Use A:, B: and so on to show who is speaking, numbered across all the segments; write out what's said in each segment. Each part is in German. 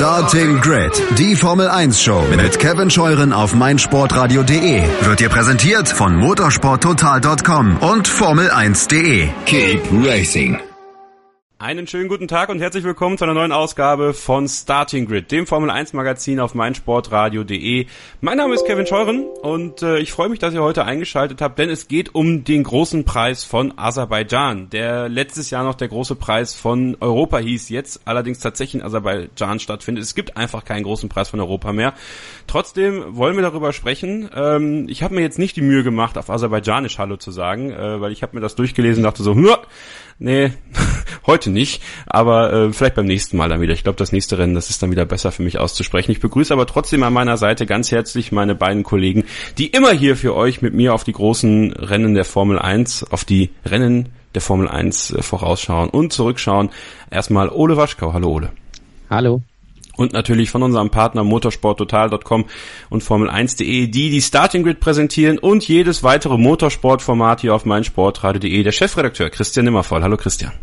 A: Starting Grid, die Formel 1 Show mit Kevin Scheuren auf meinsportradio.de wird dir präsentiert von motorsporttotal.com und Formel1.de. Keep racing.
B: Einen schönen guten Tag und herzlich willkommen zu einer neuen Ausgabe von Starting Grid, dem Formel 1 Magazin auf meinsportradio.de. Mein Name ist Kevin Scheuren und ich freue mich, dass ihr heute eingeschaltet habt, denn es geht um den großen Preis von Aserbaidschan, der letztes Jahr noch der große Preis von Europa hieß, jetzt allerdings tatsächlich in Aserbaidschan stattfindet. Es gibt einfach keinen großen Preis von Europa mehr. Trotzdem wollen wir darüber sprechen. Ich habe mir jetzt nicht die Mühe gemacht, auf Aserbaidschanisch Hallo zu sagen, weil ich habe mir das durchgelesen und dachte so, nee, heute nicht, aber vielleicht beim nächsten Mal dann wieder. Ich glaube, das nächste Rennen, das ist dann wieder besser für mich auszusprechen. Ich begrüße aber trotzdem an meiner Seite ganz herzlich meine beiden Kollegen, die immer hier für euch mit mir auf die großen Rennen der Formel 1, auf die Rennen der Formel 1 vorausschauen und zurückschauen. Erstmal Ole Waschkau. Hallo Ole.
C: Hallo.
B: Und natürlich von unserem Partner motorsporttotal.com und Formel1.de, die Starting Grid präsentieren und jedes weitere Motorsportformat hier auf meinsportradio.de. Der Chefredakteur Christian Nimmervoll. Hallo Christian.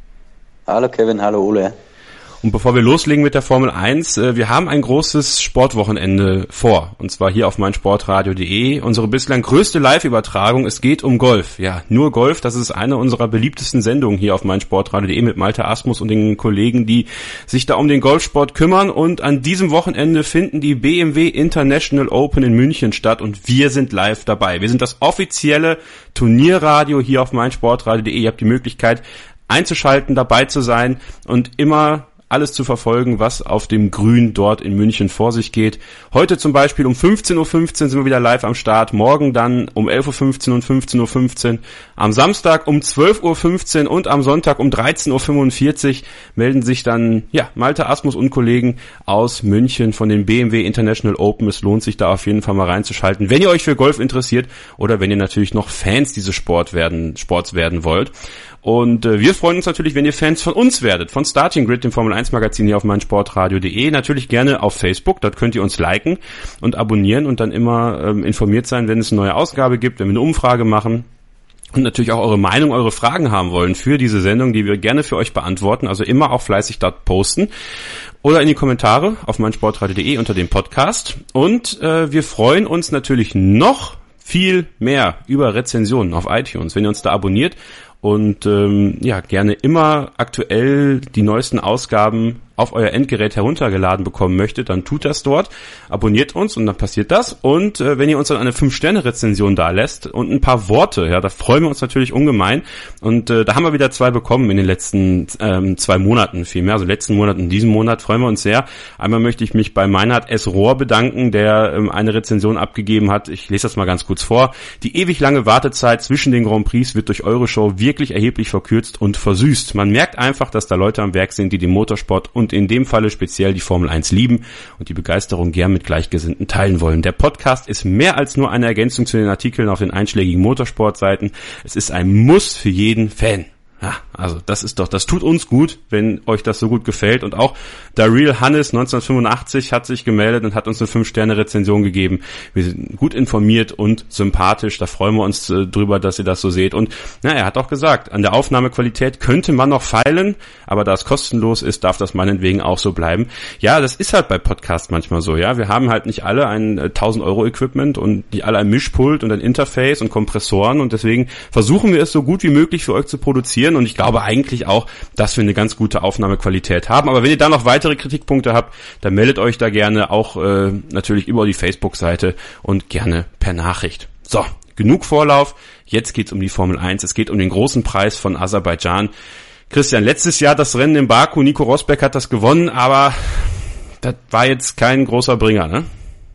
D: Hallo Kevin, hallo Ole.
B: Und bevor wir loslegen mit der Formel 1, wir haben ein großes Sportwochenende vor. Und zwar hier auf meinsportradio.de. Unsere bislang größte Live-Übertragung. Es geht um Golf. Ja, nur Golf. Das ist eine unserer beliebtesten Sendungen hier auf meinsportradio.de mit Malte Asmus und den Kollegen, die sich da um den Golfsport kümmern. Und an diesem Wochenende finden die BMW International Open in München statt. Und wir sind live dabei. Wir sind das offizielle Turnierradio hier auf meinsportradio.de. Ihr habt die Möglichkeit einzuschalten, dabei zu sein und immer alles zu verfolgen, was auf dem Grün dort in München vor sich geht. Heute zum Beispiel um 15.15 Uhr sind wir wieder live am Start, morgen dann um 11.15 Uhr und 15.15 Uhr, am Samstag um 12.15 Uhr und am Sonntag um 13.45 Uhr melden sich dann Malte Asmus und Kollegen aus München von den BMW International Open. Es lohnt sich da auf jeden Fall mal reinzuschalten, wenn ihr euch für Golf interessiert oder wenn ihr natürlich noch Fans dieses Sports werden wollt. Und wir freuen uns natürlich, wenn ihr Fans von uns werdet, von Starting Grid, dem Formel 1 Magazin hier auf meinsportradio.de. Natürlich gerne auf Facebook, dort könnt ihr uns liken und abonnieren und dann immer informiert sein, wenn es eine neue Ausgabe gibt, wenn wir eine Umfrage machen. Und natürlich auch eure Meinung, eure Fragen haben wollen für diese Sendung, die wir gerne für euch beantworten. Also immer auch fleißig dort posten oder in die Kommentare auf meinsportradio.de unter dem Podcast. Und wir freuen uns natürlich noch viel mehr über Rezensionen auf iTunes, wenn ihr uns da abonniert und gerne immer aktuell die neuesten Ausgaben auf euer Endgerät heruntergeladen bekommen möchtet, dann tut das dort, abonniert uns und dann passiert das. Und wenn ihr uns dann eine 5-Sterne-Rezension da lässt und ein paar Worte, da freuen wir uns natürlich ungemein. Und da haben wir wieder 2 bekommen in den letzten 2 Monaten vielmehr, also letzten Monat und diesen Monat freuen wir uns sehr. Einmal möchte ich mich bei Meinhard S. Rohr bedanken, der eine Rezension abgegeben hat. Ich lese das mal ganz kurz vor. Die ewig lange Wartezeit zwischen den Grand Prix wird durch eure Show wirklich erheblich verkürzt und versüßt. Man merkt einfach, dass da Leute am Werk sind, die den Motorsport und in dem Falle speziell die Formel 1 lieben und die Begeisterung gern mit Gleichgesinnten teilen wollen. Der Podcast ist mehr als nur eine Ergänzung zu den Artikeln auf den einschlägigen Motorsportseiten. Es ist ein Muss für jeden Fan. Ja, also das tut uns gut, wenn euch das so gut gefällt. Und auch Daryl Hannes 1985 hat sich gemeldet und hat uns eine 5-Sterne-Rezension gegeben. Wir sind gut informiert und sympathisch. Da freuen wir uns drüber, dass ihr das so seht. Und er hat auch gesagt, an der Aufnahmequalität könnte man noch feilen, aber da es kostenlos ist, darf das meinetwegen auch so bleiben. Ja, das ist halt bei Podcasts manchmal so. Ja, wir haben halt nicht alle ein 1.000-Euro-Equipment und nicht alle ein Mischpult und ein Interface und Kompressoren. Und deswegen versuchen wir es so gut wie möglich für euch zu produzieren. Und ich glaube eigentlich auch, dass wir eine ganz gute Aufnahmequalität haben. Aber wenn ihr da noch weitere Kritikpunkte habt, dann meldet euch da gerne auch natürlich über die Facebook-Seite und gerne per Nachricht. So, genug Vorlauf. Jetzt geht's um die Formel 1. Es geht um den großen Preis von Aserbaidschan. Christian, letztes Jahr das Rennen in Baku. Nico Rosberg hat das gewonnen, aber das war jetzt kein großer Bringer, ne?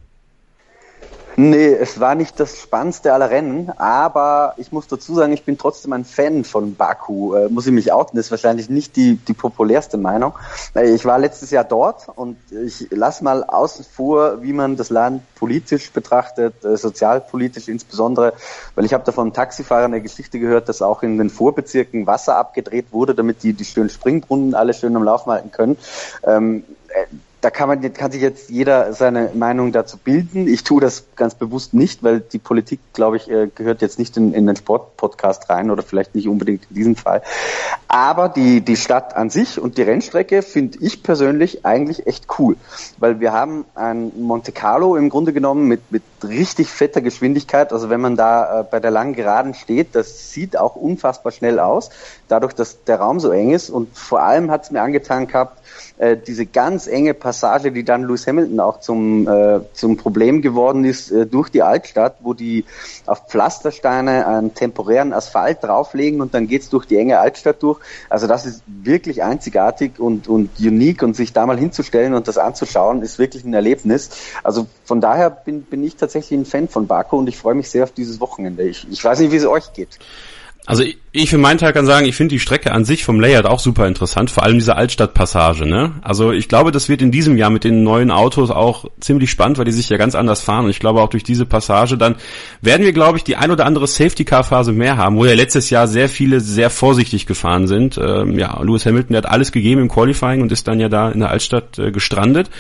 D: Nee, es war nicht das spannendste aller Rennen, aber ich muss dazu sagen, ich bin trotzdem ein Fan von Baku. Muss ich mich outen, das ist wahrscheinlich nicht die populärste Meinung. Ich war letztes Jahr dort und ich lasse mal außen vor, wie man das Land politisch betrachtet, sozialpolitisch insbesondere, weil ich habe da vom Taxifahrer eine Geschichte gehört, dass auch in den Vorbezirken Wasser abgedreht wurde, damit die schönen Springbrunnen alle schön am Laufen halten können. da kann sich jetzt jeder seine Meinung dazu bilden. Ich tue das ganz bewusst nicht, weil die Politik, glaube ich, gehört jetzt nicht in den Sportpodcast rein oder vielleicht nicht unbedingt in diesem Fall. Aber die Stadt an sich und die Rennstrecke finde ich persönlich eigentlich echt cool, weil wir haben ein Monte Carlo im Grunde genommen mit richtig fetter Geschwindigkeit. Also wenn man da bei der langen Geraden steht, das sieht auch unfassbar schnell aus, dadurch, dass der Raum so eng ist. Und vor allem hat es mir angetan gehabt, diese ganz enge Passage, die dann Lewis Hamilton auch zum Problem geworden ist, durch die Altstadt, wo die auf Pflastersteine einen temporären Asphalt drauflegen und dann geht's durch die enge Altstadt durch. Also das ist wirklich einzigartig und unique, und sich da mal hinzustellen und das anzuschauen, ist wirklich ein Erlebnis. Also von daher bin ich tatsächlich ein Fan von Baku und ich freue mich sehr auf dieses Wochenende. Ich weiß nicht, wie es euch geht.
B: Also ich für meinen Teil kann sagen, ich finde die Strecke an sich vom Layout auch super interessant, vor allem diese Altstadtpassage, ne? Also ich glaube, das wird in diesem Jahr mit den neuen Autos auch ziemlich spannend, weil die sich ja ganz anders fahren, und ich glaube auch durch diese Passage dann werden wir, glaube ich, die ein oder andere Safety-Car-Phase mehr haben, wo ja letztes Jahr sehr viele sehr vorsichtig gefahren sind. Lewis Hamilton, der hat alles gegeben im Qualifying und ist dann ja da in der Altstadt gestrandet.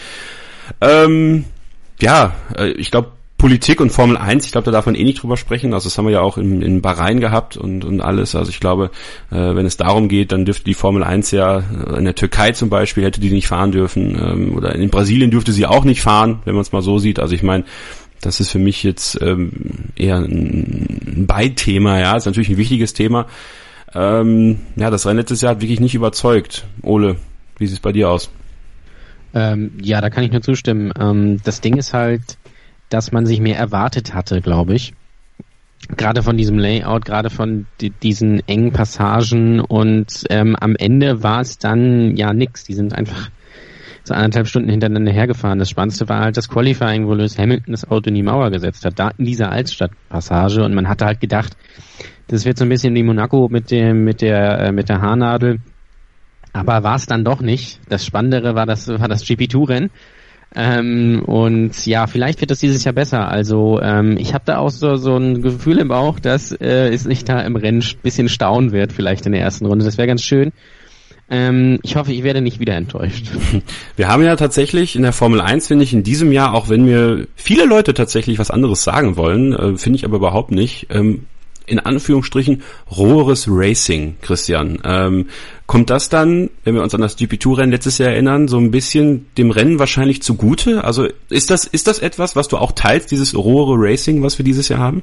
B: Ich glaube, Politik und Formel 1, ich glaube, da darf man nicht drüber sprechen. Also das haben wir ja auch in Bahrain gehabt und alles. Also ich glaube, wenn es darum geht, dann dürfte die Formel 1 ja in der Türkei zum Beispiel, hätte die nicht fahren dürfen. Oder in Brasilien dürfte sie auch nicht fahren, wenn man es mal so sieht. Also ich meine, das ist für mich jetzt eher ein Beithema, ja, ist natürlich ein wichtiges Thema. Das Rennen letztes Jahr hat wirklich nicht überzeugt. Ole, wie sieht es bei dir aus?
C: Da kann ich nur zustimmen. Das Ding ist halt, dass man sich mehr erwartet hatte, glaube ich. Gerade von diesem Layout, gerade von diesen engen Passagen, und am Ende war es dann ja nix. Die sind einfach so 1,5 Stunden hintereinander hergefahren. Das Spannendste war halt das Qualifying, wo Lewis Hamilton das Auto in die Mauer gesetzt hat, da in dieser Altstadtpassage, und man hatte halt gedacht, das wird so ein bisschen wie Monaco mit der Haarnadel. Aber war es dann doch nicht. Das Spannendere war das GP2-Rennen. Und ja, vielleicht wird das dieses Jahr besser. Also ich habe da auch so ein Gefühl im Bauch, dass es nicht da im Rennen ein bisschen staunen wird, vielleicht in der ersten Runde. Das wäre ganz schön. Ich hoffe, ich werde nicht wieder enttäuscht.
B: Wir haben ja tatsächlich in der Formel 1, finde ich, in diesem Jahr, auch wenn mir viele Leute tatsächlich was anderes sagen wollen, finde ich aber überhaupt nicht, in Anführungsstrichen roheres Racing, Christian. Kommt das dann, wenn wir uns an das GP2-Rennen letztes Jahr erinnern, so ein bisschen dem Rennen wahrscheinlich zugute? Also ist das etwas, was du auch teilst, dieses rohere Racing, was wir dieses Jahr haben?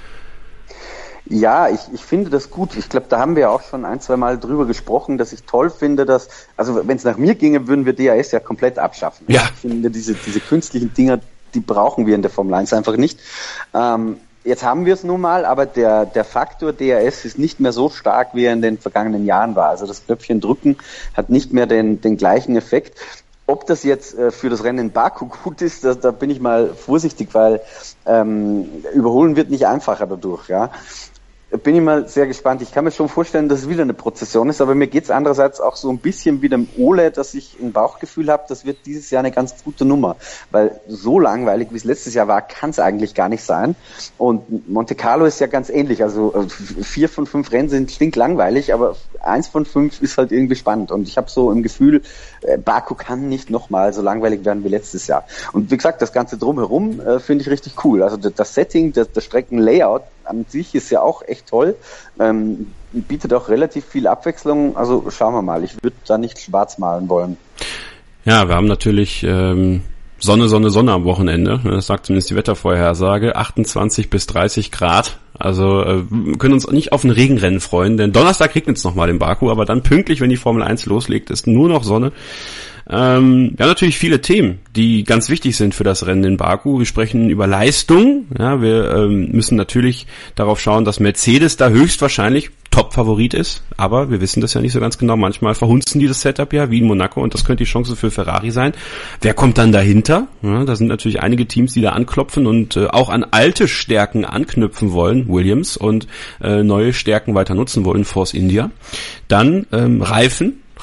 D: Ja, ich finde das gut. Ich glaube, da haben wir auch schon 1-2 Mal drüber gesprochen, dass ich toll finde, dass, also wenn es nach mir ginge, würden wir DRS ja komplett abschaffen.
B: Ja.
D: Ich finde, diese künstlichen Dinger, die brauchen wir in der Formel 1 einfach nicht. Jetzt haben wir es nun mal, aber der Faktor DRS ist nicht mehr so stark, wie er in den vergangenen Jahren war. Also das Knöpfchen drücken hat nicht mehr den gleichen Effekt. Ob das jetzt für das Rennen in Baku gut ist, da bin ich mal vorsichtig, weil überholen wird nicht einfacher dadurch, ja. Bin ich mal sehr gespannt. Ich kann mir schon vorstellen, dass es wieder eine Prozession ist, aber mir geht's andererseits auch so ein bisschen wie dem Ole, dass ich ein Bauchgefühl habe, das wird dieses Jahr eine ganz gute Nummer, weil so langweilig, wie es letztes Jahr war, kann es eigentlich gar nicht sein. Und Monte Carlo ist ja ganz ähnlich, also 4 von 5 Rennen sind stinklangweilig, aber 1 von 5 ist halt irgendwie spannend, und ich habe so im Gefühl, Baku kann nicht nochmal so langweilig werden wie letztes Jahr. Und wie gesagt, das Ganze drumherum finde ich richtig cool. Also das Setting, das Streckenlayout an sich ist ja auch echt toll, bietet auch relativ viel Abwechslung, also schauen wir mal, ich würde da nicht schwarz malen wollen.
B: Ja, wir haben natürlich Sonne am Wochenende, das sagt zumindest die Wettervorhersage, 28 bis 30 Grad, also können uns nicht auf ein Regenrennen freuen, denn Donnerstag regnet es nochmal in Baku, aber dann pünktlich, wenn die Formel 1 loslegt, ist nur noch Sonne. Wir haben natürlich viele Themen, die ganz wichtig sind für das Rennen in Baku. Wir sprechen über Leistung. Ja, wir müssen natürlich darauf schauen, dass Mercedes da höchstwahrscheinlich Top-Favorit ist. Aber wir wissen das ja nicht so ganz genau. Manchmal verhunzen die das Setup ja, wie in Monaco. Und das könnte die Chance für Ferrari sein. Wer kommt dann dahinter? Ja, da sind natürlich einige Teams, die da anklopfen und auch an alte Stärken anknüpfen wollen. Williams und neue Stärken weiter nutzen wollen. Force India. Dann Reifen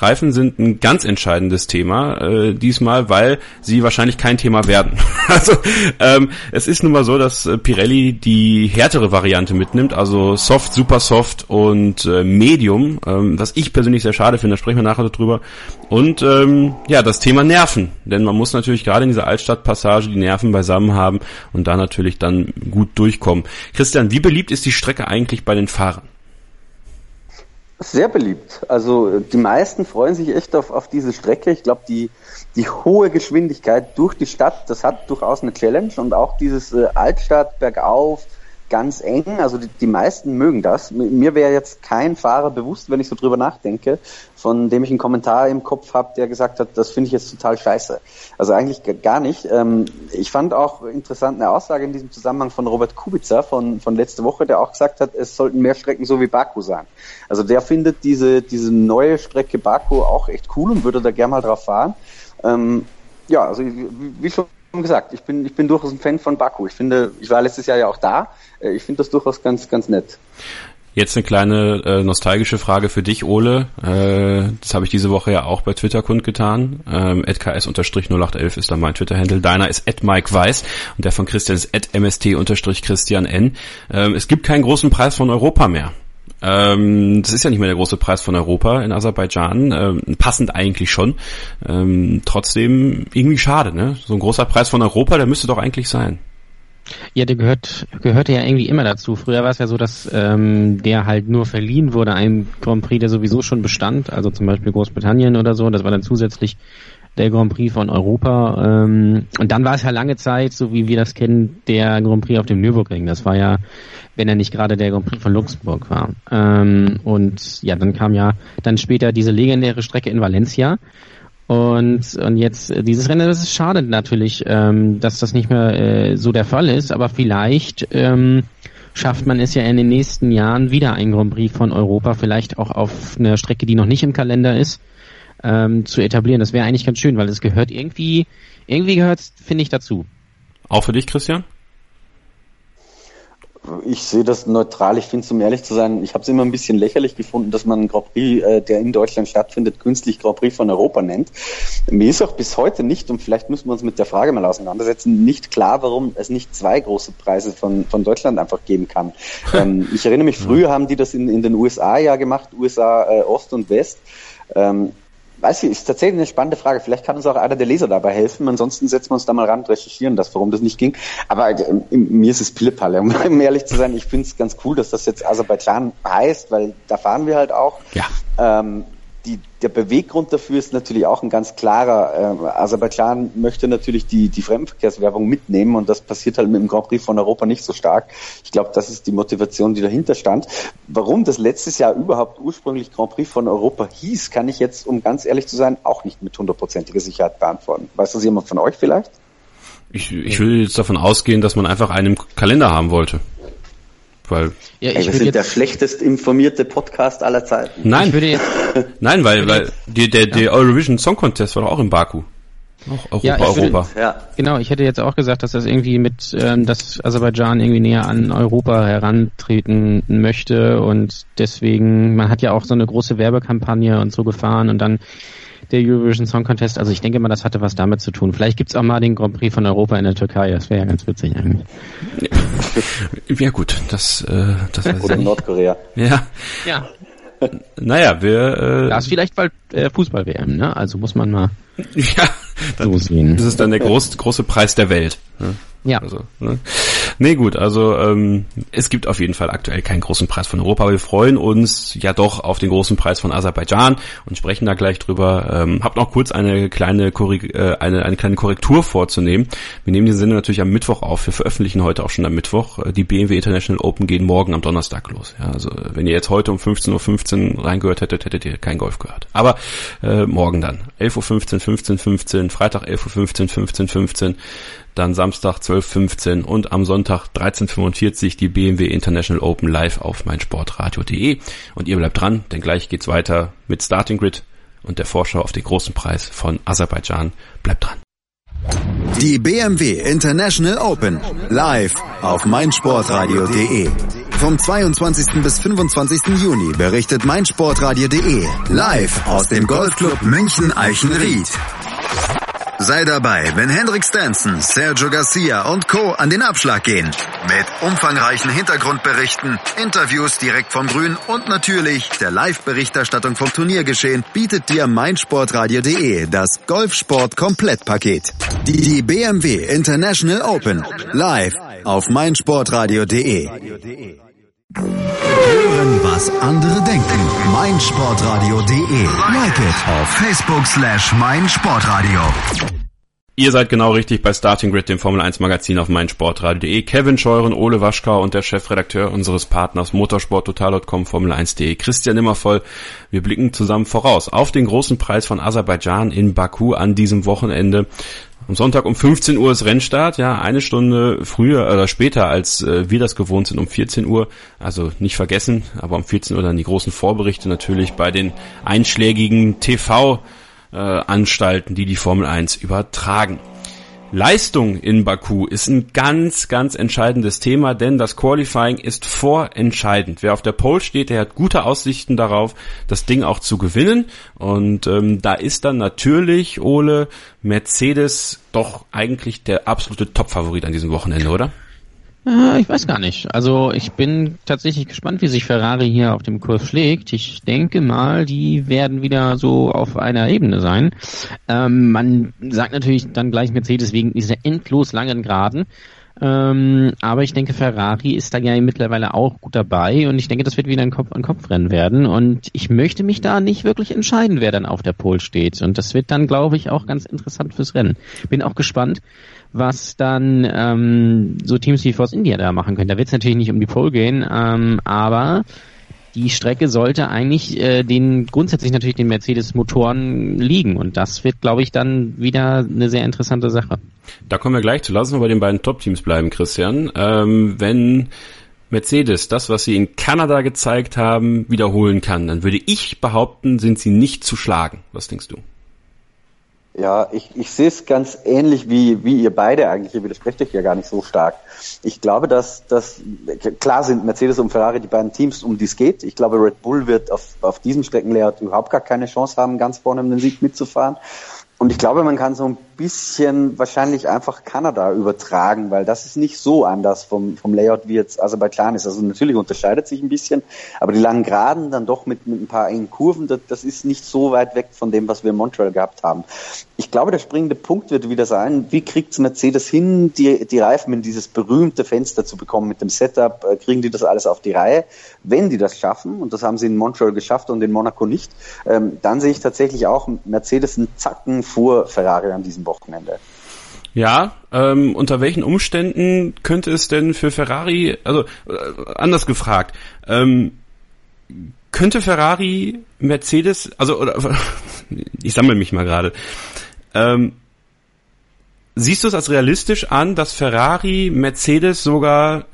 B: Reifen sind ein ganz entscheidendes Thema diesmal, weil sie wahrscheinlich kein Thema werden. Also es ist nun mal so, dass Pirelli die härtere Variante mitnimmt, also Soft, Super Soft und Medium, was ich persönlich sehr schade finde, da sprechen wir nachher drüber. Und das Thema Nerven, denn man muss natürlich gerade in dieser Altstadtpassage die Nerven beisammen haben und da natürlich dann gut durchkommen. Christian, wie beliebt ist die Strecke eigentlich bei den Fahrern?
D: Sehr beliebt. Also die meisten freuen sich echt auf diese Strecke. Ich glaube, die hohe Geschwindigkeit durch die Stadt, das hat durchaus eine Challenge und auch dieses Altstadt bergauf, ganz eng, also die meisten mögen das. Mir wäre jetzt kein Fahrer bewusst, wenn ich so drüber nachdenke, von dem ich einen Kommentar im Kopf habe, der gesagt hat, das finde ich jetzt total scheiße. Also eigentlich gar nicht. Ich fand auch interessant eine Aussage in diesem Zusammenhang von Robert Kubica von letzte Woche, der auch gesagt hat, es sollten mehr Strecken so wie Baku sein. Also der findet diese neue Strecke Baku auch echt cool und würde da gerne mal drauf fahren. Also wie schon gesagt, ich bin durchaus ein Fan von Baku. Ich war letztes Jahr ja auch da. Ich finde das durchaus ganz, ganz nett.
B: Jetzt eine kleine nostalgische Frage für dich, Ole. Das habe ich diese Woche ja auch bei Twitter kundgetan. @ks_0811 ist da mein Twitter-Handle. Deiner ist @MikeWeiss und der von Christian ist @mst_christian_n. Es gibt keinen großen Preis von Europa mehr. Das ist ja nicht mehr der große Preis von Europa in Aserbaidschan, passend eigentlich schon. Trotzdem irgendwie schade, ne? So ein großer Preis von Europa, der müsste doch eigentlich sein.
C: Ja, der gehörte ja irgendwie immer dazu. Früher war es ja so, dass der halt nur verliehen wurde, ein Grand Prix, der sowieso schon bestand, also zum Beispiel Großbritannien oder so, das war dann zusätzlich der Grand Prix von Europa. Und dann war es ja lange Zeit, so wie wir das kennen, der Grand Prix auf dem Nürburgring. Das war ja, wenn er nicht gerade der Grand Prix von Luxemburg war. Und ja, dann kam ja dann später diese legendäre Strecke in Valencia. Und jetzt dieses Rennen, das ist schade natürlich, dass das nicht mehr so der Fall ist, aber vielleicht schafft man es ja in den nächsten Jahren wieder ein Grand Prix von Europa, vielleicht auch auf einer Strecke, die noch nicht im Kalender ist, zu etablieren. Das wäre eigentlich ganz schön, weil es gehört irgendwie gehört es, finde ich, dazu.
B: Auch für dich, Christian?
D: Ich sehe das neutral. Ich finde es, um ehrlich zu sein, ich habe es immer ein bisschen lächerlich gefunden, dass man einen Grand Prix, der in Deutschland stattfindet, künstlich Grand Prix von Europa nennt. Mir ist auch bis heute nicht, und vielleicht müssen wir uns mit der Frage mal auseinandersetzen, nicht klar, warum es nicht 2 große Preise von Deutschland einfach geben kann. Ich erinnere mich, früher haben die das in den USA ja gemacht, USA Ost und West. Weiß ich, ist tatsächlich eine spannende Frage. Vielleicht kann uns auch einer der Leser dabei helfen. Ansonsten setzen wir uns da mal ran und recherchieren warum das nicht ging. Aber mir ist es Pillepalle. Um ehrlich zu sein, ich finde es ganz cool, dass das jetzt Aserbaidschan heißt, weil da fahren wir halt auch. Ja. Der Beweggrund dafür ist natürlich auch ein ganz klarer. Aserbaidschan möchte natürlich die Fremdenverkehrswerbung mitnehmen und das passiert halt mit dem Grand Prix von Europa nicht so stark. Ich glaube, das ist die Motivation, die dahinter stand. Warum das letztes Jahr überhaupt ursprünglich Grand Prix von Europa hieß, kann ich jetzt, um ganz ehrlich zu sein, auch nicht mit 100%iger Sicherheit beantworten. Weiß das jemand von euch vielleicht?
B: Ich würde jetzt davon ausgehen, dass man einfach einen im Kalender haben wollte. Weil
D: wir sind der schlechtest informierte Podcast aller Zeiten.
B: Nein, weil der Eurovision Song Contest war doch auch in Baku. Auch Europa.
C: Ja. Genau, ich hätte jetzt auch gesagt, dass das irgendwie dass Aserbaidschan irgendwie näher an Europa herantreten möchte und deswegen, man hat ja auch so eine große Werbekampagne und so gefahren und dann der Eurovision Song Contest, also ich denke mal, das hatte was damit zu tun. Vielleicht gibt's auch mal den Grand Prix von Europa in der Türkei, das wäre ja ganz witzig eigentlich.
B: Ja gut, das
D: oder in Nordkorea.
B: Ja. Naja,
C: da ist vielleicht bald Fußball-WM, ne? Also muss man mal
B: so sehen. Das ist dann der große Preis der Welt. Ne? Ja. Also, ne? Nee, gut, also es gibt auf jeden Fall aktuell keinen großen Preis von Europa, aber wir freuen uns ja doch auf den großen Preis von Aserbaidschan und sprechen da gleich drüber. Hab noch kurz eine kleine Korrektur vorzunehmen. Wir nehmen die Sendung natürlich am Mittwoch auf. Wir veröffentlichen heute auch schon am Mittwoch. Die BMW International Open gehen morgen am Donnerstag los. Ja, also wenn ihr jetzt heute um 15:15 Uhr reingehört hättet ihr kein Golf gehört. Aber morgen dann. 11:15 Uhr, 15:15, Freitag 11:15 Uhr, 15:15, dann Samstag 12:15 und am Sonntag 13:45 die BMW International Open live auf meinsportradio.de. Und ihr bleibt dran, denn gleich geht's weiter mit Starting Grid und der Vorschau auf den großen Preis von Aserbaidschan. Bleibt dran.
A: Die BMW International Open live auf meinsportradio.de. Vom 22. bis 25. Juni berichtet meinsportradio.de live aus dem Golfclub München-Eichenried. Sei dabei, wenn Henrik Stenson, Sergio Garcia und Co. an den Abschlag gehen. Mit umfangreichen Hintergrundberichten, Interviews direkt vom Grün und natürlich der Live-Berichterstattung vom Turniergeschehen bietet dir meinsportradio.de das Golfsport-Komplettpaket. Die BMW International Open live auf meinsportradio.de. Hören, was andere denken. meinsportradio.de. Like it auf Facebook/meinsportradio.
B: Ihr seid genau richtig bei Starting Grid, dem Formel 1 Magazin auf meinsportradio.de. Kevin Scheuren, Ole Waschkau und der Chefredakteur unseres Partners motorsporttotal.com, Formel1.de, Christian Immervoll. Wir blicken zusammen voraus auf den großen Preis von Aserbaidschan in Baku an diesem Wochenende. Am Sonntag um 15 Uhr ist Rennstart, ja, eine Stunde früher oder später, als wir das gewohnt sind, um 14 Uhr. Also nicht vergessen, aber um 14 Uhr dann die großen Vorberichte natürlich bei den einschlägigen TV-Anstalten, die Formel 1 übertragen. Leistung in Baku ist ein ganz, ganz entscheidendes Thema, denn das Qualifying ist vorentscheidend. Wer auf der Pole steht, der hat gute Aussichten darauf, das Ding auch zu gewinnen. Und da ist dann natürlich, Ole, Mercedes doch eigentlich der absolute Top-Favorit an diesem Wochenende, oder?
C: Ich weiß gar nicht. Also ich bin tatsächlich gespannt, wie sich Ferrari hier auf dem Kurs schlägt. Ich denke mal, die werden wieder so auf einer Ebene sein. Man sagt natürlich dann gleich Mercedes wegen dieser endlos langen Geraden. Aber ich denke, Ferrari ist da ja mittlerweile auch gut dabei und ich denke, das wird wieder ein Kopf-an-Kopf-Rennen werden und ich möchte mich da nicht wirklich entscheiden, wer dann auf der Pole steht und das wird dann, glaube ich, auch ganz interessant fürs Rennen. Bin auch gespannt, was dann so Teams wie Force India da machen können. Da wird es natürlich nicht um die Pole gehen, aber die Strecke sollte eigentlich grundsätzlich natürlich den Mercedes-Motoren liegen und das wird, glaube ich, dann wieder eine sehr interessante Sache.
B: Da kommen wir gleich zu. Lass uns mal bei den beiden Top-Teams bleiben, Christian. Wenn Mercedes das, was sie in Kanada gezeigt haben, wiederholen kann, dann würde ich behaupten, sind sie nicht zu schlagen. Was denkst du?
D: Ja, ich sehe es ganz ähnlich wie ihr beide eigentlich. Ihr widersprecht euch ja gar nicht so stark. Ich glaube, dass klar sind Mercedes und Ferrari die beiden Teams, um die es geht. Ich glaube, Red Bull wird auf diesem Streckenlayout überhaupt gar keine Chance haben, ganz vorne um den Sieg mitzufahren. Und ich glaube, man kann so ein bisschen wahrscheinlich einfach Kanada übertragen, weil das ist nicht so anders vom Layout, wie jetzt Aserbaidschan ist. Also natürlich unterscheidet sich ein bisschen, aber die langen Geraden dann doch mit ein paar engen Kurven, das ist nicht so weit weg von dem, was wir in Montreal gehabt haben. Ich glaube, der springende Punkt wird wieder sein, wie kriegt Mercedes hin, die Reifen in dieses berühmte Fenster zu bekommen mit dem Setup, kriegen die das alles auf die Reihe? Wenn die das schaffen, und das haben sie in Montreal geschafft und in Monaco nicht, dann sehe ich tatsächlich auch Mercedes einen Zacken vor Ferrari an diesem Wochenende.
B: Ja, unter welchen Umständen könnte es denn für Ferrari, also anders gefragt, könnte Ferrari Mercedes, also oder ich sammle mich mal gerade, siehst du es als realistisch an, dass Ferrari Mercedes sogar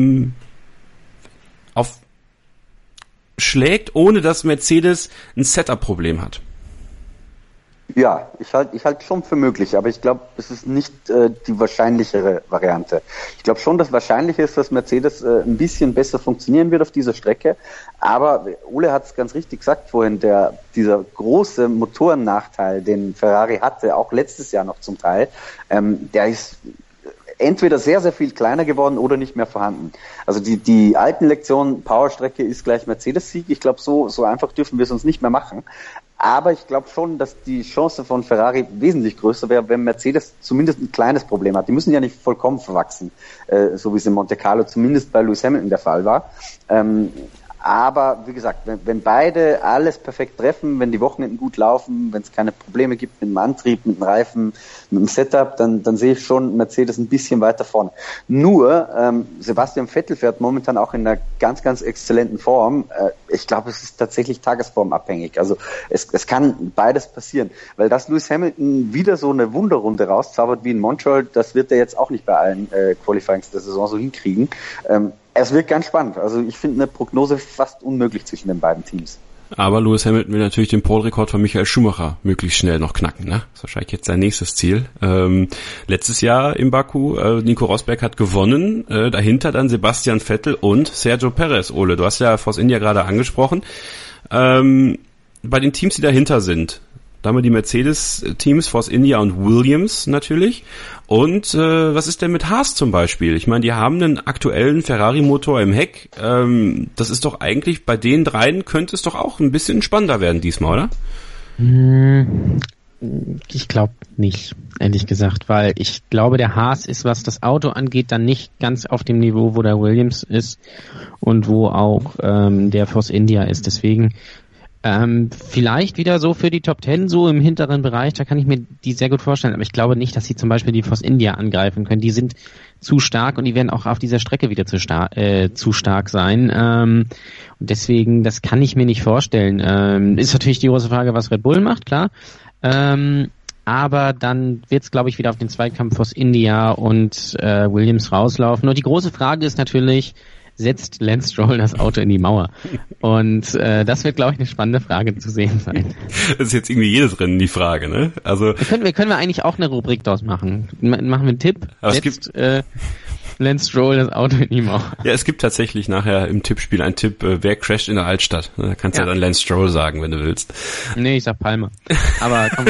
B: schlägt, ohne dass Mercedes ein Setup-Problem hat?
D: Ja, ich halte schon für möglich, aber ich glaube, es ist nicht die wahrscheinlichere Variante. Ich glaube schon, dass wahrscheinlich ist, dass Mercedes ein bisschen besser funktionieren wird auf dieser Strecke, aber Ole hat es ganz richtig gesagt vorhin, dieser große Motorennachteil, den Ferrari hatte, auch letztes Jahr noch zum Teil, der ist entweder sehr, sehr viel kleiner geworden oder nicht mehr vorhanden. Also die alten Lektionen, Powerstrecke ist gleich Mercedes-Sieg. Ich glaube, so einfach dürfen wir es uns nicht mehr machen. Aber ich glaube schon, dass die Chance von Ferrari wesentlich größer wäre, wenn Mercedes zumindest ein kleines Problem hat. Die müssen ja nicht vollkommen verwachsen, so wie es in Monte Carlo zumindest bei Lewis Hamilton der Fall war. Aber wie gesagt, wenn beide alles perfekt treffen, wenn die Wochenenden gut laufen, wenn es keine Probleme gibt mit dem Antrieb, mit dem Reifen, mit dem Setup, dann sehe ich schon Mercedes ein bisschen weiter vorne. Nur, Sebastian Vettel fährt momentan auch in einer ganz, ganz exzellenten Form. Ich glaube, es ist tatsächlich tagesformabhängig. Also es kann beides passieren. Weil dass Lewis Hamilton wieder so eine Wunderrunde rauszaubert wie in Montreal, das wird er jetzt auch nicht bei allen Qualifyings der Saison so hinkriegen. Es wird ganz spannend. Also ich finde eine Prognose fast unmöglich zwischen den beiden Teams.
B: Aber Lewis Hamilton will natürlich den Pole-Rekord von Michael Schumacher möglichst schnell noch knacken, ne? Das ist wahrscheinlich jetzt sein nächstes Ziel. Letztes Jahr in Baku, Nico Rosberg hat gewonnen, dahinter dann Sebastian Vettel und Sergio Perez. Ole, du hast ja Force India gerade angesprochen. Bei den Teams, die dahinter sind, da haben wir die Mercedes-Teams, Force India und Williams natürlich. Und was ist denn mit Haas zum Beispiel? Ich meine, die haben einen aktuellen Ferrari-Motor im Heck. Das ist doch eigentlich, bei den dreien könnte es doch auch ein bisschen spannender werden diesmal, oder?
C: Ich glaube nicht, ehrlich gesagt, weil ich glaube, der Haas ist, was das Auto angeht, dann nicht ganz auf dem Niveau, wo der Williams ist und wo auch der Force India ist. Deswegen vielleicht wieder so für die Top 10, so im hinteren Bereich, da kann ich mir die sehr gut vorstellen, aber ich glaube nicht, dass sie zum Beispiel die Force India angreifen können. Die sind zu stark und die werden auch auf dieser Strecke wieder zu stark sein. Und deswegen, das kann ich mir nicht vorstellen. Ist natürlich die große Frage, was Red Bull macht, klar. Aber dann wird's, glaube ich, wieder auf den Zweikampf Force India und Williams rauslaufen. Und die große Frage ist natürlich, setzt Lance Stroll das Auto in die Mauer? Und das wird, glaube ich, eine spannende Frage zu sehen sein.
B: Das ist jetzt irgendwie jedes Rennen die Frage, ne? Also
C: wir können eigentlich auch eine Rubrik daraus machen. Machen wir einen Tipp.
B: Aber
C: setzt Lance Stroll das Auto in die Mauer.
B: Ja, es gibt tatsächlich nachher im Tippspiel einen Tipp, wer crasht in der Altstadt. Da kannst du ja dann Lance Stroll sagen, wenn du willst.
C: Nee, ich sag Palmer. Aber komm,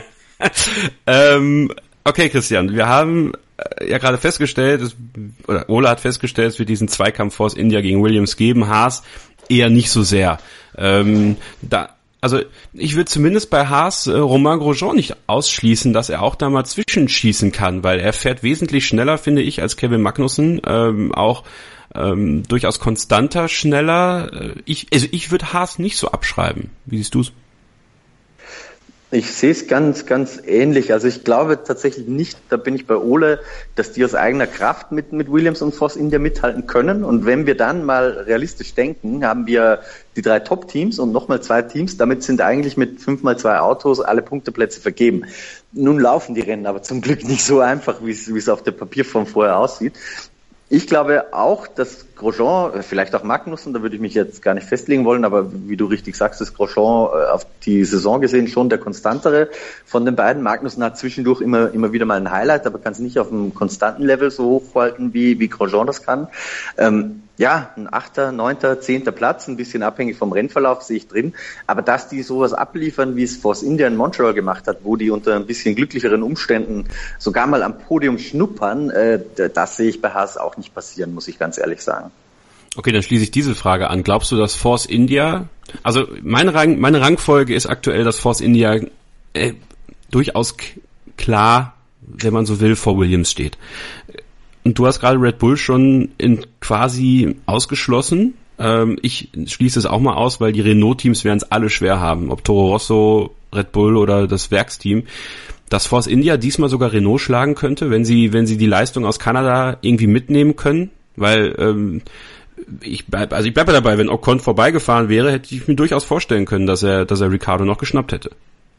C: dazu.
B: Okay, Christian, wir haben ja gerade festgestellt, oder Ole hat festgestellt, es wird diesen Zweikampf Force India gegen Williams geben, Haas eher nicht so sehr. Also ich würde zumindest bei Haas Romain Grosjean nicht ausschließen, dass er auch da mal zwischenschießen kann, weil er fährt wesentlich schneller, finde ich, als Kevin Magnussen, auch durchaus konstanter, schneller. Ich würde Haas nicht so abschreiben. Wie siehst du's?
D: Ich sehe es ganz, ganz ähnlich. Also ich glaube tatsächlich nicht, da bin ich bei Ole, dass die aus eigener Kraft mit Williams und Force India mithalten können. Und wenn wir dann mal realistisch denken, haben wir die 3 Top-Teams und nochmal 2 Teams. Damit sind eigentlich mit 5x2 Autos alle Punkteplätze vergeben. Nun laufen die Rennen aber zum Glück nicht so einfach, wie es auf der Papierform vorher aussieht. Ich glaube auch, dass Grosjean, vielleicht auch Magnussen, da würde ich mich jetzt gar nicht festlegen wollen, aber wie du richtig sagst, ist Grosjean auf die Saison gesehen schon der konstantere von den beiden. Magnussen hat zwischendurch immer wieder mal ein Highlight, aber kann es nicht auf einem konstanten Level so hochhalten, wie Grosjean das kann. Ja, ein 8., 9., 10. Platz, ein bisschen abhängig vom Rennverlauf sehe ich drin. Aber dass die sowas abliefern, wie es Force India in Montreal gemacht hat, wo die unter ein bisschen glücklicheren Umständen sogar mal am Podium schnuppern, das sehe ich bei Haas auch nicht passieren, muss ich ganz ehrlich sagen.
B: Okay, dann schließe ich diese Frage an. Glaubst du, dass Force India, also meine Rangfolge ist aktuell, dass Force India durchaus klar, wenn man so will, vor Williams steht. Und du hast gerade Red Bull schon quasi ausgeschlossen. Ich schließe es auch mal aus, weil die Renault-Teams werden es alle schwer haben. Ob Toro Rosso, Red Bull oder das Werksteam. Dass Force India diesmal sogar Renault schlagen könnte, wenn sie die Leistung aus Kanada irgendwie mitnehmen können. Weil ich bleib dabei, wenn Ocon vorbeigefahren wäre, hätte ich mir durchaus vorstellen können, dass er Ricciardo noch geschnappt hätte.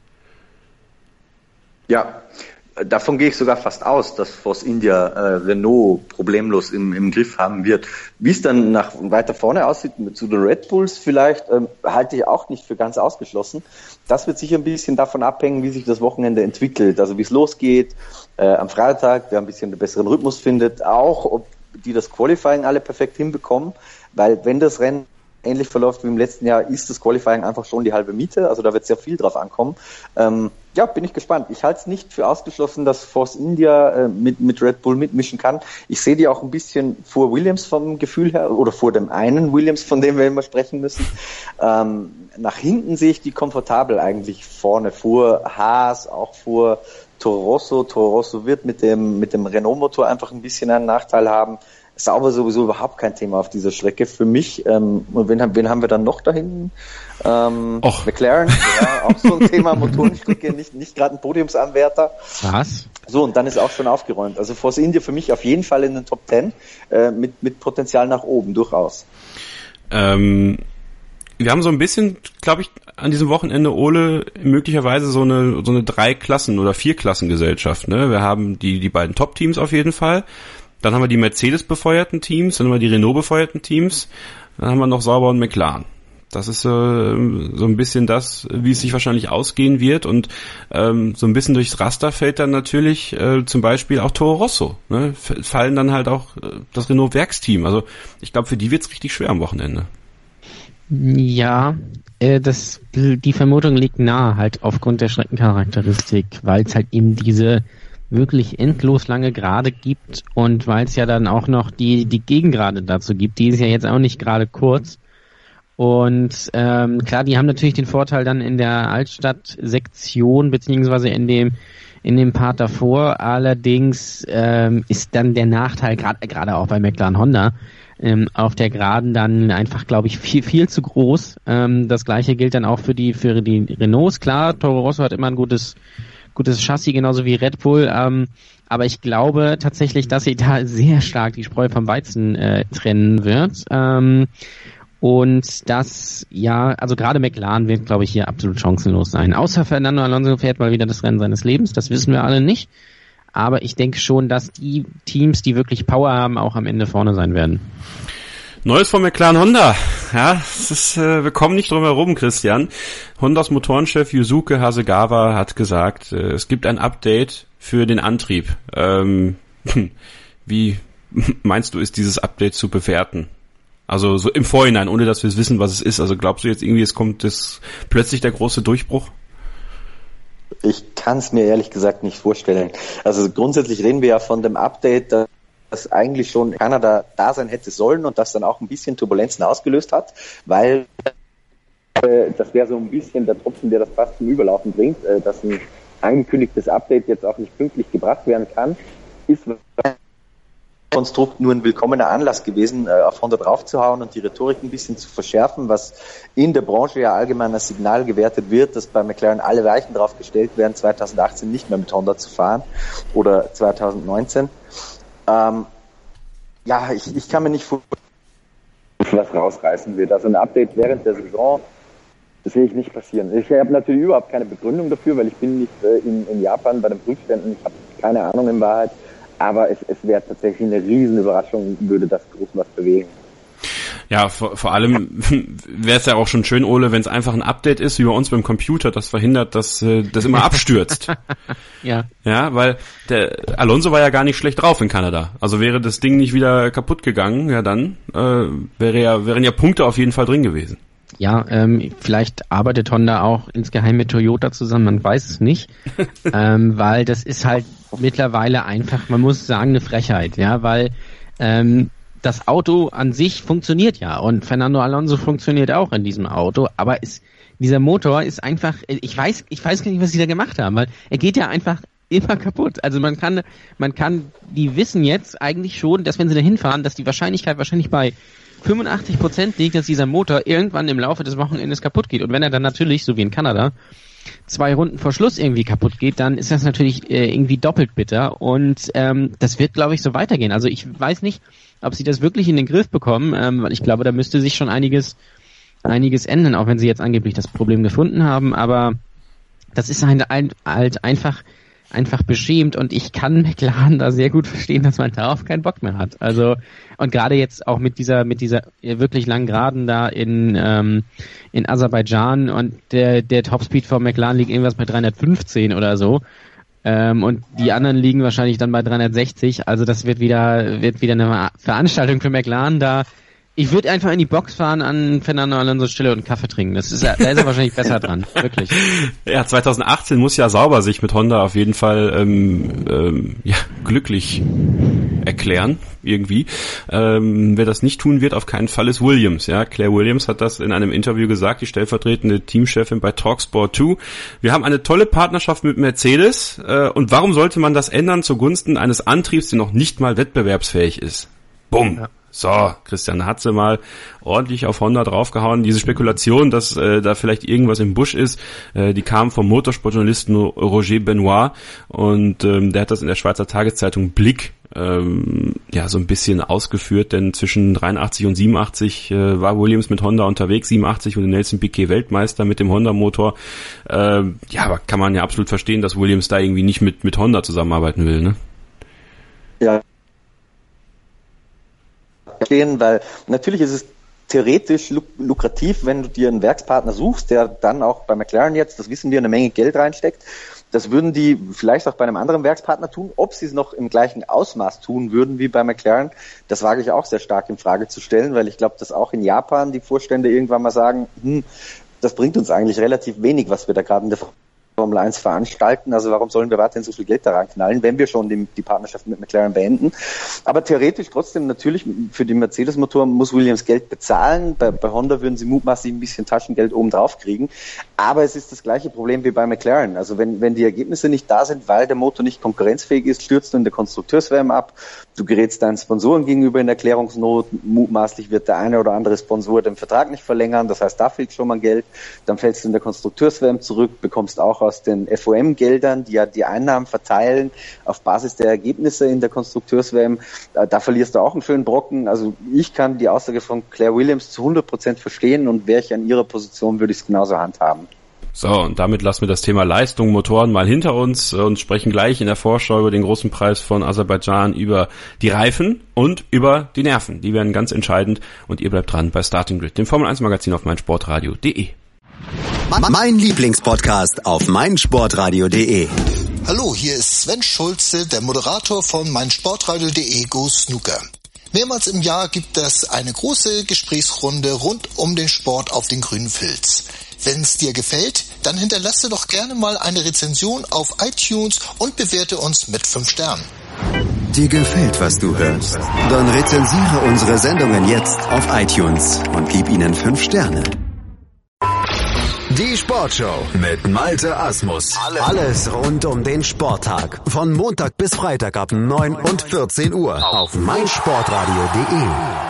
D: Ja. Davon gehe ich sogar fast aus, dass Force India Renault problemlos im Griff haben wird. Wie es dann weiter vorne aussieht zu den Red Bulls vielleicht, halte ich auch nicht für ganz ausgeschlossen. Das wird sicher ein bisschen davon abhängen, wie sich das Wochenende entwickelt, also wie es losgeht am Freitag, wer ein bisschen einen besseren Rhythmus findet, auch ob die das Qualifying alle perfekt hinbekommen, weil wenn das Rennen ähnlich verläuft wie im letzten Jahr, ist das Qualifying einfach schon die halbe Miete, also da wird sehr viel drauf ankommen. Ja, bin ich gespannt. Ich halte es nicht für ausgeschlossen, dass Force India mit Red Bull mitmischen kann. Ich sehe die auch ein bisschen vor Williams vom Gefühl her, oder vor dem einen Williams, von dem wir immer sprechen müssen. Nach hinten sehe ich die komfortabel eigentlich vorne, vor Haas, auch vor Toro Rosso. Toro Rosso wird mit dem Renault-Motor einfach ein bisschen einen Nachteil haben. Sauber sowieso überhaupt kein Thema auf dieser Strecke für mich. Und wen haben wir dann noch da hinten? McLaren, ja, auch so ein Thema, Motorenstrecke, nicht gerade ein Podiumsanwärter.
C: Was?
D: So, und dann ist auch schon aufgeräumt. Also Force India für mich auf jeden Fall in den Top 10, mit Potenzial nach oben, durchaus.
B: Wir haben so ein bisschen, glaube ich, an diesem Wochenende, Ole, möglicherweise so eine 3-Klassen- oder 4-Klassen-Gesellschaft, ne? Wir haben die beiden Top-Teams auf jeden Fall. Dann haben wir die Mercedes-befeuerten Teams, dann haben wir die Renault-befeuerten Teams, dann haben wir noch Sauber und McLaren. Das ist so ein bisschen das, wie es sich wahrscheinlich ausgehen wird, und so ein bisschen durchs Raster fällt dann natürlich zum Beispiel auch Toro Rosso, ne? Fallen dann halt auch das Renault-Werksteam. Also ich glaube, für die wird's richtig schwer am Wochenende.
C: Ja, die Vermutung liegt nahe, halt aufgrund der Streckencharakteristik, weil es halt eben diese wirklich endlos lange Gerade gibt und weil es ja dann auch noch die Gegengrade dazu gibt, die ist ja jetzt auch nicht gerade kurz. Und klar, die haben natürlich den Vorteil dann in der Altstadt-Sektion beziehungsweise in dem Part davor. Allerdings ist dann der Nachteil gerade auch bei McLaren Honda auf der Geraden dann einfach, glaube ich, viel zu groß. Das gleiche gilt dann auch für die Renaults. Klar, Toro Rosso hat immer ein gutes Chassis, genauso wie Red Bull. Aber ich glaube tatsächlich, dass sie da sehr stark die Spreu vom Weizen trennen wird. Und das, ja, also gerade McLaren wird, glaube ich, hier absolut chancenlos sein. Außer Fernando Alonso fährt mal wieder das Rennen seines Lebens, das wissen wir alle nicht. Aber ich denke schon, dass die Teams, die wirklich Power haben, auch am Ende vorne sein werden.
B: Neues von McLaren Honda. Ja, es ist, wir kommen nicht drum herum, Christian. Hondas Motorenchef Yusuke Hasegawa hat gesagt, es gibt ein Update für den Antrieb. Wie meinst du, ist dieses Update zu bewerten? Also so im Vorhinein, ohne dass wir es wissen, was es ist. Also glaubst du jetzt irgendwie, es kommt plötzlich der große Durchbruch?
D: Ich kann es mir ehrlich gesagt nicht vorstellen. Also grundsätzlich reden wir ja von dem Update, das eigentlich schon in Kanada da sein hätte sollen und das dann auch ein bisschen Turbulenzen ausgelöst hat, weil das wäre so ein bisschen der Tropfen, der das fast zum Überlaufen bringt, dass ein angekündigtes Update jetzt auch nicht pünktlich gebracht werden kann, ist Konstrukt nur ein willkommener Anlass gewesen, auf Honda draufzuhauen und die Rhetorik ein bisschen zu verschärfen, was in der Branche ja allgemein als Signal gewertet wird, dass bei McLaren alle Weichen drauf gestellt werden, 2018 nicht mehr mit Honda zu fahren oder 2019. Ja, ich kann mir nicht vorstellen, was rausreißen wird. Also ein Update während der Saison, das sehe ich nicht passieren. Ich habe natürlich überhaupt keine Begründung dafür, weil ich bin nicht in Japan bei den Prüfständen, ich habe keine Ahnung in Wahrheit. Aber es wäre tatsächlich eine riesen Überraschung, würde das groß was bewegen.
B: Ja, vor allem wäre es ja auch schon schön, Ole, wenn es einfach ein Update ist, wie bei uns beim Computer, das verhindert, dass das immer abstürzt.
C: Ja.
B: Ja, weil der Alonso war ja gar nicht schlecht drauf in Kanada. Also wäre das Ding nicht wieder kaputt gegangen, ja dann wären ja Punkte auf jeden Fall drin gewesen.
C: Ja, vielleicht arbeitet Honda auch insgeheim mit Toyota zusammen, man weiß es nicht, weil das ist halt mittlerweile einfach, man muss sagen, eine Frechheit, ja, weil das Auto an sich funktioniert ja und Fernando Alonso funktioniert auch in diesem Auto, aber dieser Motor ist einfach, ich weiß gar nicht, was sie da gemacht haben, weil er geht ja einfach immer kaputt. Also man kann, die wissen jetzt eigentlich schon, dass wenn sie da hinfahren, dass die Wahrscheinlichkeit wahrscheinlich bei 85% liegt, dass dieser Motor irgendwann im Laufe des Wochenendes kaputt geht. Und wenn er dann natürlich, so wie in Kanada, 2 Runden vor Schluss irgendwie kaputt geht, dann ist das natürlich irgendwie doppelt bitter. Und das wird, glaube ich, so weitergehen. Also ich weiß nicht, ob sie das wirklich in den Griff bekommen, weil ich glaube, da müsste sich schon einiges ändern, auch wenn sie jetzt angeblich das Problem gefunden haben. Aber das ist halt einfach beschämt und ich kann McLaren da sehr gut verstehen, dass man darauf keinen Bock mehr hat. Also und gerade jetzt auch mit dieser wirklich langen Geraden da in Aserbaidschan und der Topspeed von McLaren liegt irgendwas bei 315 oder so. Und die anderen liegen wahrscheinlich dann bei 360. Also das wird wieder eine Veranstaltung für McLaren da. Ich würde einfach in die Box fahren an Fernando Alonso Stelle und einen Kaffee trinken. Da ist er wahrscheinlich besser dran, wirklich. Ja,
B: 2018 muss ja Sauber sich mit Honda auf jeden Fall glücklich erklären, irgendwie. Wer das nicht tun wird, auf keinen Fall ist Williams. Ja, Claire Williams hat das in einem Interview gesagt, die stellvertretende Teamchefin bei Talksport 2. Wir haben eine tolle Partnerschaft mit Mercedes und warum sollte man das ändern zugunsten eines Antriebs, der noch nicht mal wettbewerbsfähig ist? Bumm. Ja. So, Christian hat sie mal ordentlich auf Honda draufgehauen. Diese Spekulation, dass da vielleicht irgendwas im Busch ist, die kam vom Motorsportjournalisten Roger Benoit und der hat das in der Schweizer Tageszeitung Blick so ein bisschen ausgeführt, denn zwischen 83 und 87 war Williams mit Honda unterwegs, 87 und Nelson Piquet Weltmeister mit dem Honda-Motor. Aber kann man ja absolut verstehen, dass Williams da irgendwie nicht mit Honda zusammenarbeiten will, ne?
D: Ja. Weil natürlich ist es theoretisch lukrativ, wenn du dir einen Werkspartner suchst, der dann auch bei McLaren jetzt, das wissen wir, eine Menge Geld reinsteckt. Das würden die vielleicht auch bei einem anderen Werkspartner tun. Ob sie es noch im gleichen Ausmaß tun würden wie bei McLaren, das wage ich auch sehr stark in Frage zu stellen, weil ich glaube, dass auch in Japan die Vorstände irgendwann mal sagen, das bringt uns eigentlich relativ wenig, was wir da gerade in der Formel 1 veranstalten, also warum sollen wir weiterhin so viel Geld da reinknallen, wenn wir schon die Partnerschaft mit McLaren beenden. Aber theoretisch trotzdem natürlich für die Mercedes-Motor muss Williams Geld bezahlen, bei Honda würden sie mutmaßlich ein bisschen Taschengeld oben drauf kriegen, aber es ist das gleiche Problem wie bei McLaren, also wenn die Ergebnisse nicht da sind, weil der Motor nicht konkurrenzfähig ist, stürzt du in der Konstrukteurs-WM ab, du gerätst deinen Sponsoren gegenüber in Erklärungsnot, mutmaßlich wird der eine oder andere Sponsor den Vertrag nicht verlängern, das heißt, da fehlt schon mal Geld, dann fällst du in der Konstrukteurs-WM zurück, bekommst auch aus den FOM-Geldern, die ja die Einnahmen verteilen auf Basis der Ergebnisse in der Konstrukteurs-WM, da verlierst du auch einen schönen Brocken. Also ich kann die Aussage von Claire Williams zu 100% verstehen und wäre ich an ihrer Position, würde ich es genauso handhaben.
B: So, und damit lassen wir das Thema Leistung, Motoren mal hinter uns und sprechen gleich in der Vorschau über den großen Preis von Aserbaidschan, über die Reifen und über die Nerven. Die werden ganz entscheidend und ihr bleibt dran bei Starting Grid, dem Formel 1 Magazin auf meinsportradio.de.
A: Mein Lieblingspodcast auf meinsportradio.de.
E: Hallo, hier ist Sven Schulze, der Moderator von meinsportradio.de Go Snooker. Mehrmals im Jahr gibt es eine große Gesprächsrunde rund um den Sport auf den grünen Filz. Wenn es dir gefällt, dann hinterlasse doch gerne mal eine Rezension auf iTunes und bewerte uns mit 5 Sternen.
A: Dir gefällt, was du hörst? Dann rezensiere unsere Sendungen jetzt auf iTunes und gib ihnen 5 Sterne. Die Sportshow mit Malte Asmus. Alles rund um den Sporttag. Von Montag bis Freitag ab 9 und 14 Uhr auf meinsportradio.de.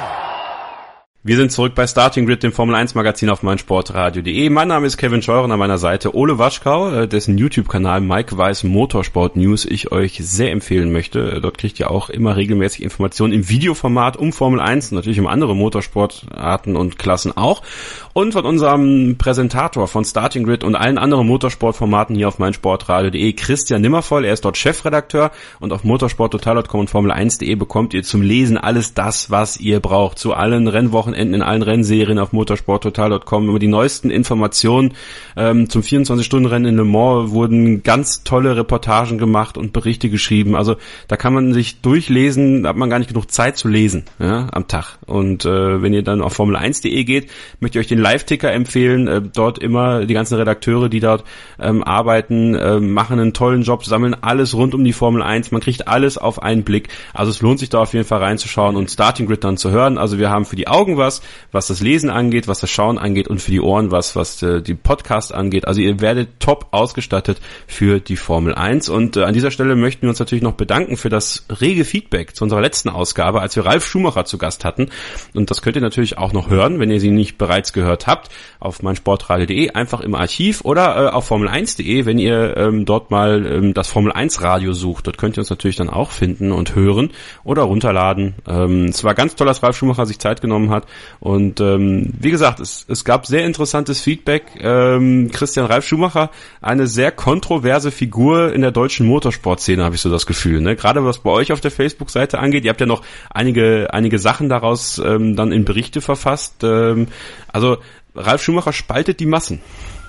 B: Wir sind zurück bei Starting Grid, dem Formel 1 Magazin auf meinsportradio.de. Mein Name ist Kevin Scheuren, an meiner Seite Ole Waschkau, dessen YouTube-Kanal Mike Weiß Motorsport News ich euch sehr empfehlen möchte. Dort kriegt ihr auch immer regelmäßig Informationen im Videoformat um Formel 1, natürlich um andere Motorsportarten und Klassen auch. Und von unserem Präsentator von Starting Grid und allen anderen Motorsportformaten hier auf meinsportradio.de, Christian Nimmervoll. Er ist dort Chefredakteur und auf motorsporttotal.com und Formel1.de bekommt ihr zum Lesen alles das, was ihr braucht. Zu allen Rennwochenenden, in allen Rennserien auf motorsporttotal.com. Über die neuesten Informationen zum 24-Stunden-Rennen in Le Mans wurden ganz tolle Reportagen gemacht und Berichte geschrieben. Also da kann man sich durchlesen, da hat man gar nicht genug Zeit zu lesen, ja, am Tag. Und wenn ihr dann auf Formel1.de geht, möchte ich euch den Live-Ticker empfehlen. Dort immer die ganzen Redakteure, die dort arbeiten, machen einen tollen Job, sammeln alles rund um die Formel 1. Man kriegt alles auf einen Blick. Also es lohnt sich da auf jeden Fall reinzuschauen und Starting Grid dann zu hören. Also wir haben für die Augen was das Lesen angeht, was das Schauen angeht und für die Ohren was die Podcast angeht. Also ihr werdet top ausgestattet für die Formel 1. Und an dieser Stelle möchten wir uns natürlich noch bedanken für das rege Feedback zu unserer letzten Ausgabe, als wir Ralf Schumacher zu Gast hatten. Und das könnt ihr natürlich auch noch hören, wenn ihr sie nicht bereits gehört habt, auf meinsportradio.de, einfach im Archiv oder auf formel1.de, wenn ihr dort mal das Formel 1 Radio sucht. Dort könnt ihr uns natürlich dann auch finden und hören oder runterladen. Es war ganz toll, dass Ralf Schumacher sich Zeit genommen hat und wie gesagt, es gab sehr interessantes Feedback. Christian, Ralf Schumacher, eine sehr kontroverse Figur in der deutschen Motorsportszene, habe ich so das Gefühl. Ne? Gerade was bei euch auf der Facebook-Seite angeht, ihr habt ja noch einige Sachen daraus dann in Berichte verfasst. Also Ralf Schumacher spaltet die Massen.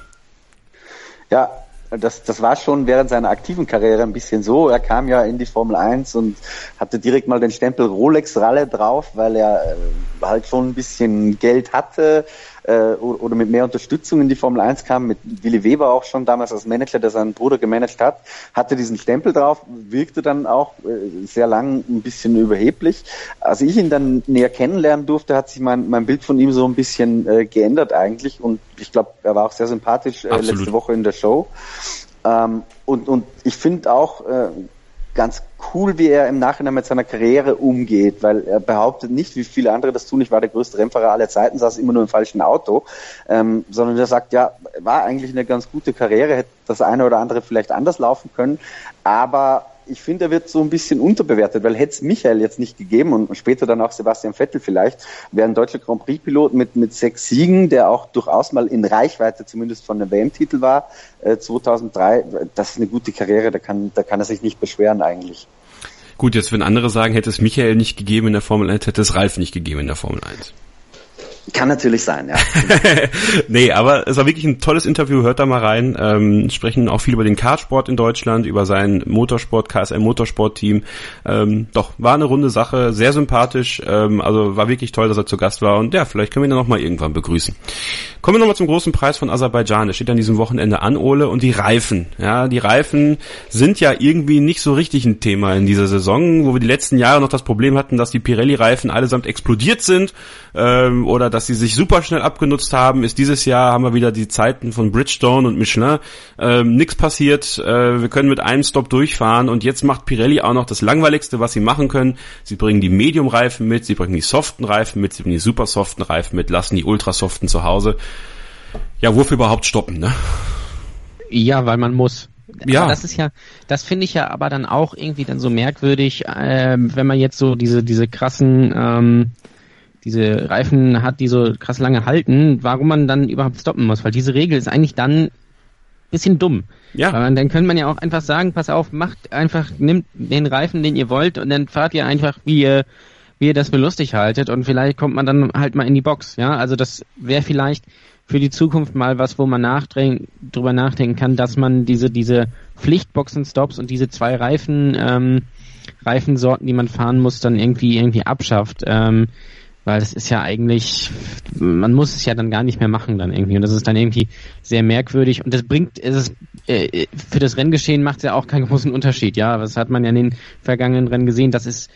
D: Ja, das war schon während seiner aktiven Karriere ein bisschen so. Er kam ja in die Formel 1 und hatte direkt mal den Stempel Rolex-Ralle drauf, weil er halt schon ein bisschen Geld hatte oder mit mehr Unterstützung in die Formel 1 kam, mit Willi Weber auch schon damals als Manager, der seinen Bruder gemanagt hat, hatte diesen Stempel drauf, wirkte dann auch sehr lang ein bisschen überheblich. Als ich ihn dann näher kennenlernen durfte, hat sich mein Bild von ihm so ein bisschen geändert eigentlich und ich glaube, er war auch sehr sympathisch letzte Woche in der Show. Und ich finde auch ganz cool, wie er im Nachhinein mit seiner Karriere umgeht, weil er behauptet nicht, wie viele andere das tun, ich war der größte Rennfahrer aller Zeiten, saß immer nur im falschen Auto, sondern er sagt, ja, war eigentlich eine ganz gute Karriere, hätte das eine oder andere vielleicht anders laufen können, aber ich finde, er wird so ein bisschen unterbewertet, weil hätte es Michael jetzt nicht gegeben und später dann auch Sebastian Vettel vielleicht, wäre ein deutscher Grand Prix-Pilot mit 6 Siegen, der auch durchaus mal in Reichweite zumindest von einem WM-Titel war, 2003, das ist eine gute Karriere, da kann er sich nicht beschweren eigentlich.
B: Gut, jetzt wenn andere sagen, hätte es Michael nicht gegeben in der Formel 1, hätte es Ralf nicht gegeben in der Formel 1.
D: Kann natürlich sein, ja.
B: Nee, aber es war wirklich ein tolles Interview, hört da mal rein. Sprechen auch viel über den Kartsport in Deutschland, über sein Motorsport, KSM Motorsport-Team. Doch, war eine runde Sache, sehr sympathisch, also war wirklich toll, dass er zu Gast war und ja, vielleicht können wir ihn dann noch mal irgendwann begrüßen. Kommen wir nochmal zum großen Preis von Aserbaidschan, der steht an diesem Wochenende an, Ole, und die Reifen. Ja, die Reifen sind ja irgendwie nicht so richtig ein Thema in dieser Saison, wo wir die letzten Jahre noch das Problem hatten, dass die Pirelli-Reifen allesamt explodiert sind, oder dass sie sich super schnell abgenutzt haben. Ist dieses Jahr, haben wir wieder die Zeiten von Bridgestone und Michelin, nichts passiert, wir können mit einem Stop durchfahren und jetzt macht Pirelli auch noch das Langweiligste, was sie machen können. Sie bringen die Medium-Reifen mit, sie bringen die soften Reifen mit, sie bringen die super soften Reifen mit, lassen die ultrasoften zu Hause. Ja, wofür überhaupt stoppen, ne?
C: Ja, weil man muss.
B: Ja.
C: Aber das finde ich ja aber dann auch irgendwie dann so merkwürdig, wenn man jetzt so diese krassen, diese Reifen hat, die so krass lange halten, warum man dann überhaupt stoppen muss, weil diese Regel ist eigentlich dann ein bisschen dumm.
B: Ja.
C: Weil dann könnte man ja auch einfach sagen, pass auf, nimmt den Reifen, den ihr wollt und dann fahrt ihr einfach, wie ihr das für lustig haltet und vielleicht kommt man dann halt mal in die Box, ja, also das wäre vielleicht für die Zukunft mal was, wo man drüber nachdenken kann, dass man diese Pflichtboxenstops und diese 2 Reifensorten, die man fahren muss, dann irgendwie abschafft, weil das ist ja eigentlich, man muss es ja dann gar nicht mehr machen dann irgendwie und das ist dann irgendwie sehr merkwürdig und für das Renngeschehen macht es ja auch keinen großen Unterschied, ja, das hat man ja in den vergangenen Rennen gesehen,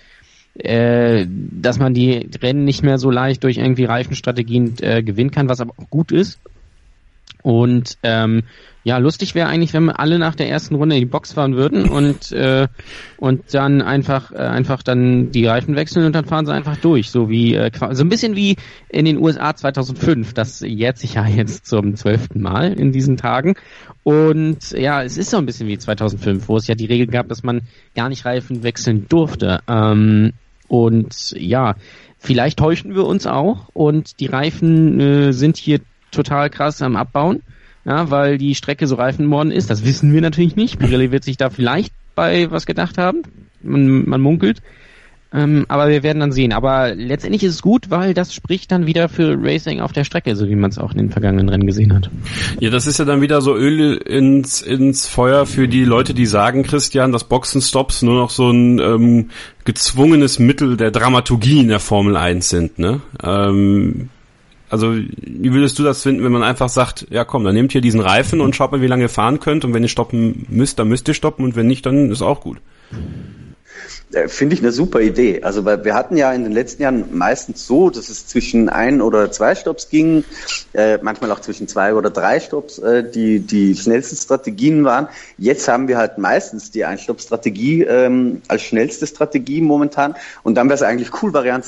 C: dass man die Rennen nicht mehr so leicht durch irgendwie Reifenstrategien gewinnen kann, was aber auch gut ist. Und ja, lustig wäre eigentlich, wenn wir alle nach der ersten Runde in die Box fahren würden und dann einfach dann die Reifen wechseln und dann fahren sie einfach durch, so ein bisschen wie in den USA 2005. Das jährt sich ja jetzt zum 12. Mal in diesen Tagen. Und ja, es ist so ein bisschen wie 2005, wo es ja die Regel gab, dass man gar nicht Reifen wechseln durfte. Und ja, vielleicht täuschen wir uns auch und die Reifen sind hier total krass am Abbauen, ja, weil die Strecke so reifenmorden ist. Das wissen wir natürlich nicht. Pirelli wird sich da vielleicht bei was gedacht haben. Man munkelt. Aber wir werden dann sehen. Aber letztendlich ist es gut, weil das spricht dann wieder für Racing auf der Strecke, so wie man es auch in den vergangenen Rennen gesehen hat.
B: Ja, das ist ja dann wieder so Öl ins Feuer für die Leute, die sagen, Christian, dass Boxenstops nur noch so ein gezwungenes Mittel der Dramaturgie in der Formel 1 sind, ne? Also, wie würdest du das finden, wenn man einfach sagt, ja komm, dann nehmt hier diesen Reifen und schaut mal, wie lange ihr fahren könnt und wenn ihr stoppen müsst, dann müsst ihr stoppen und wenn nicht, dann ist auch gut.
D: Finde ich eine super Idee. Also weil wir hatten ja in den letzten Jahren meistens so, dass es zwischen 1 oder 2 Stops ging, manchmal auch zwischen 2 oder 3 Stops, die schnellsten Strategien waren. Jetzt haben wir halt meistens die Ein-Stopp-Strategie als schnellste Strategie momentan und dann wäre es eigentlich cool, Variante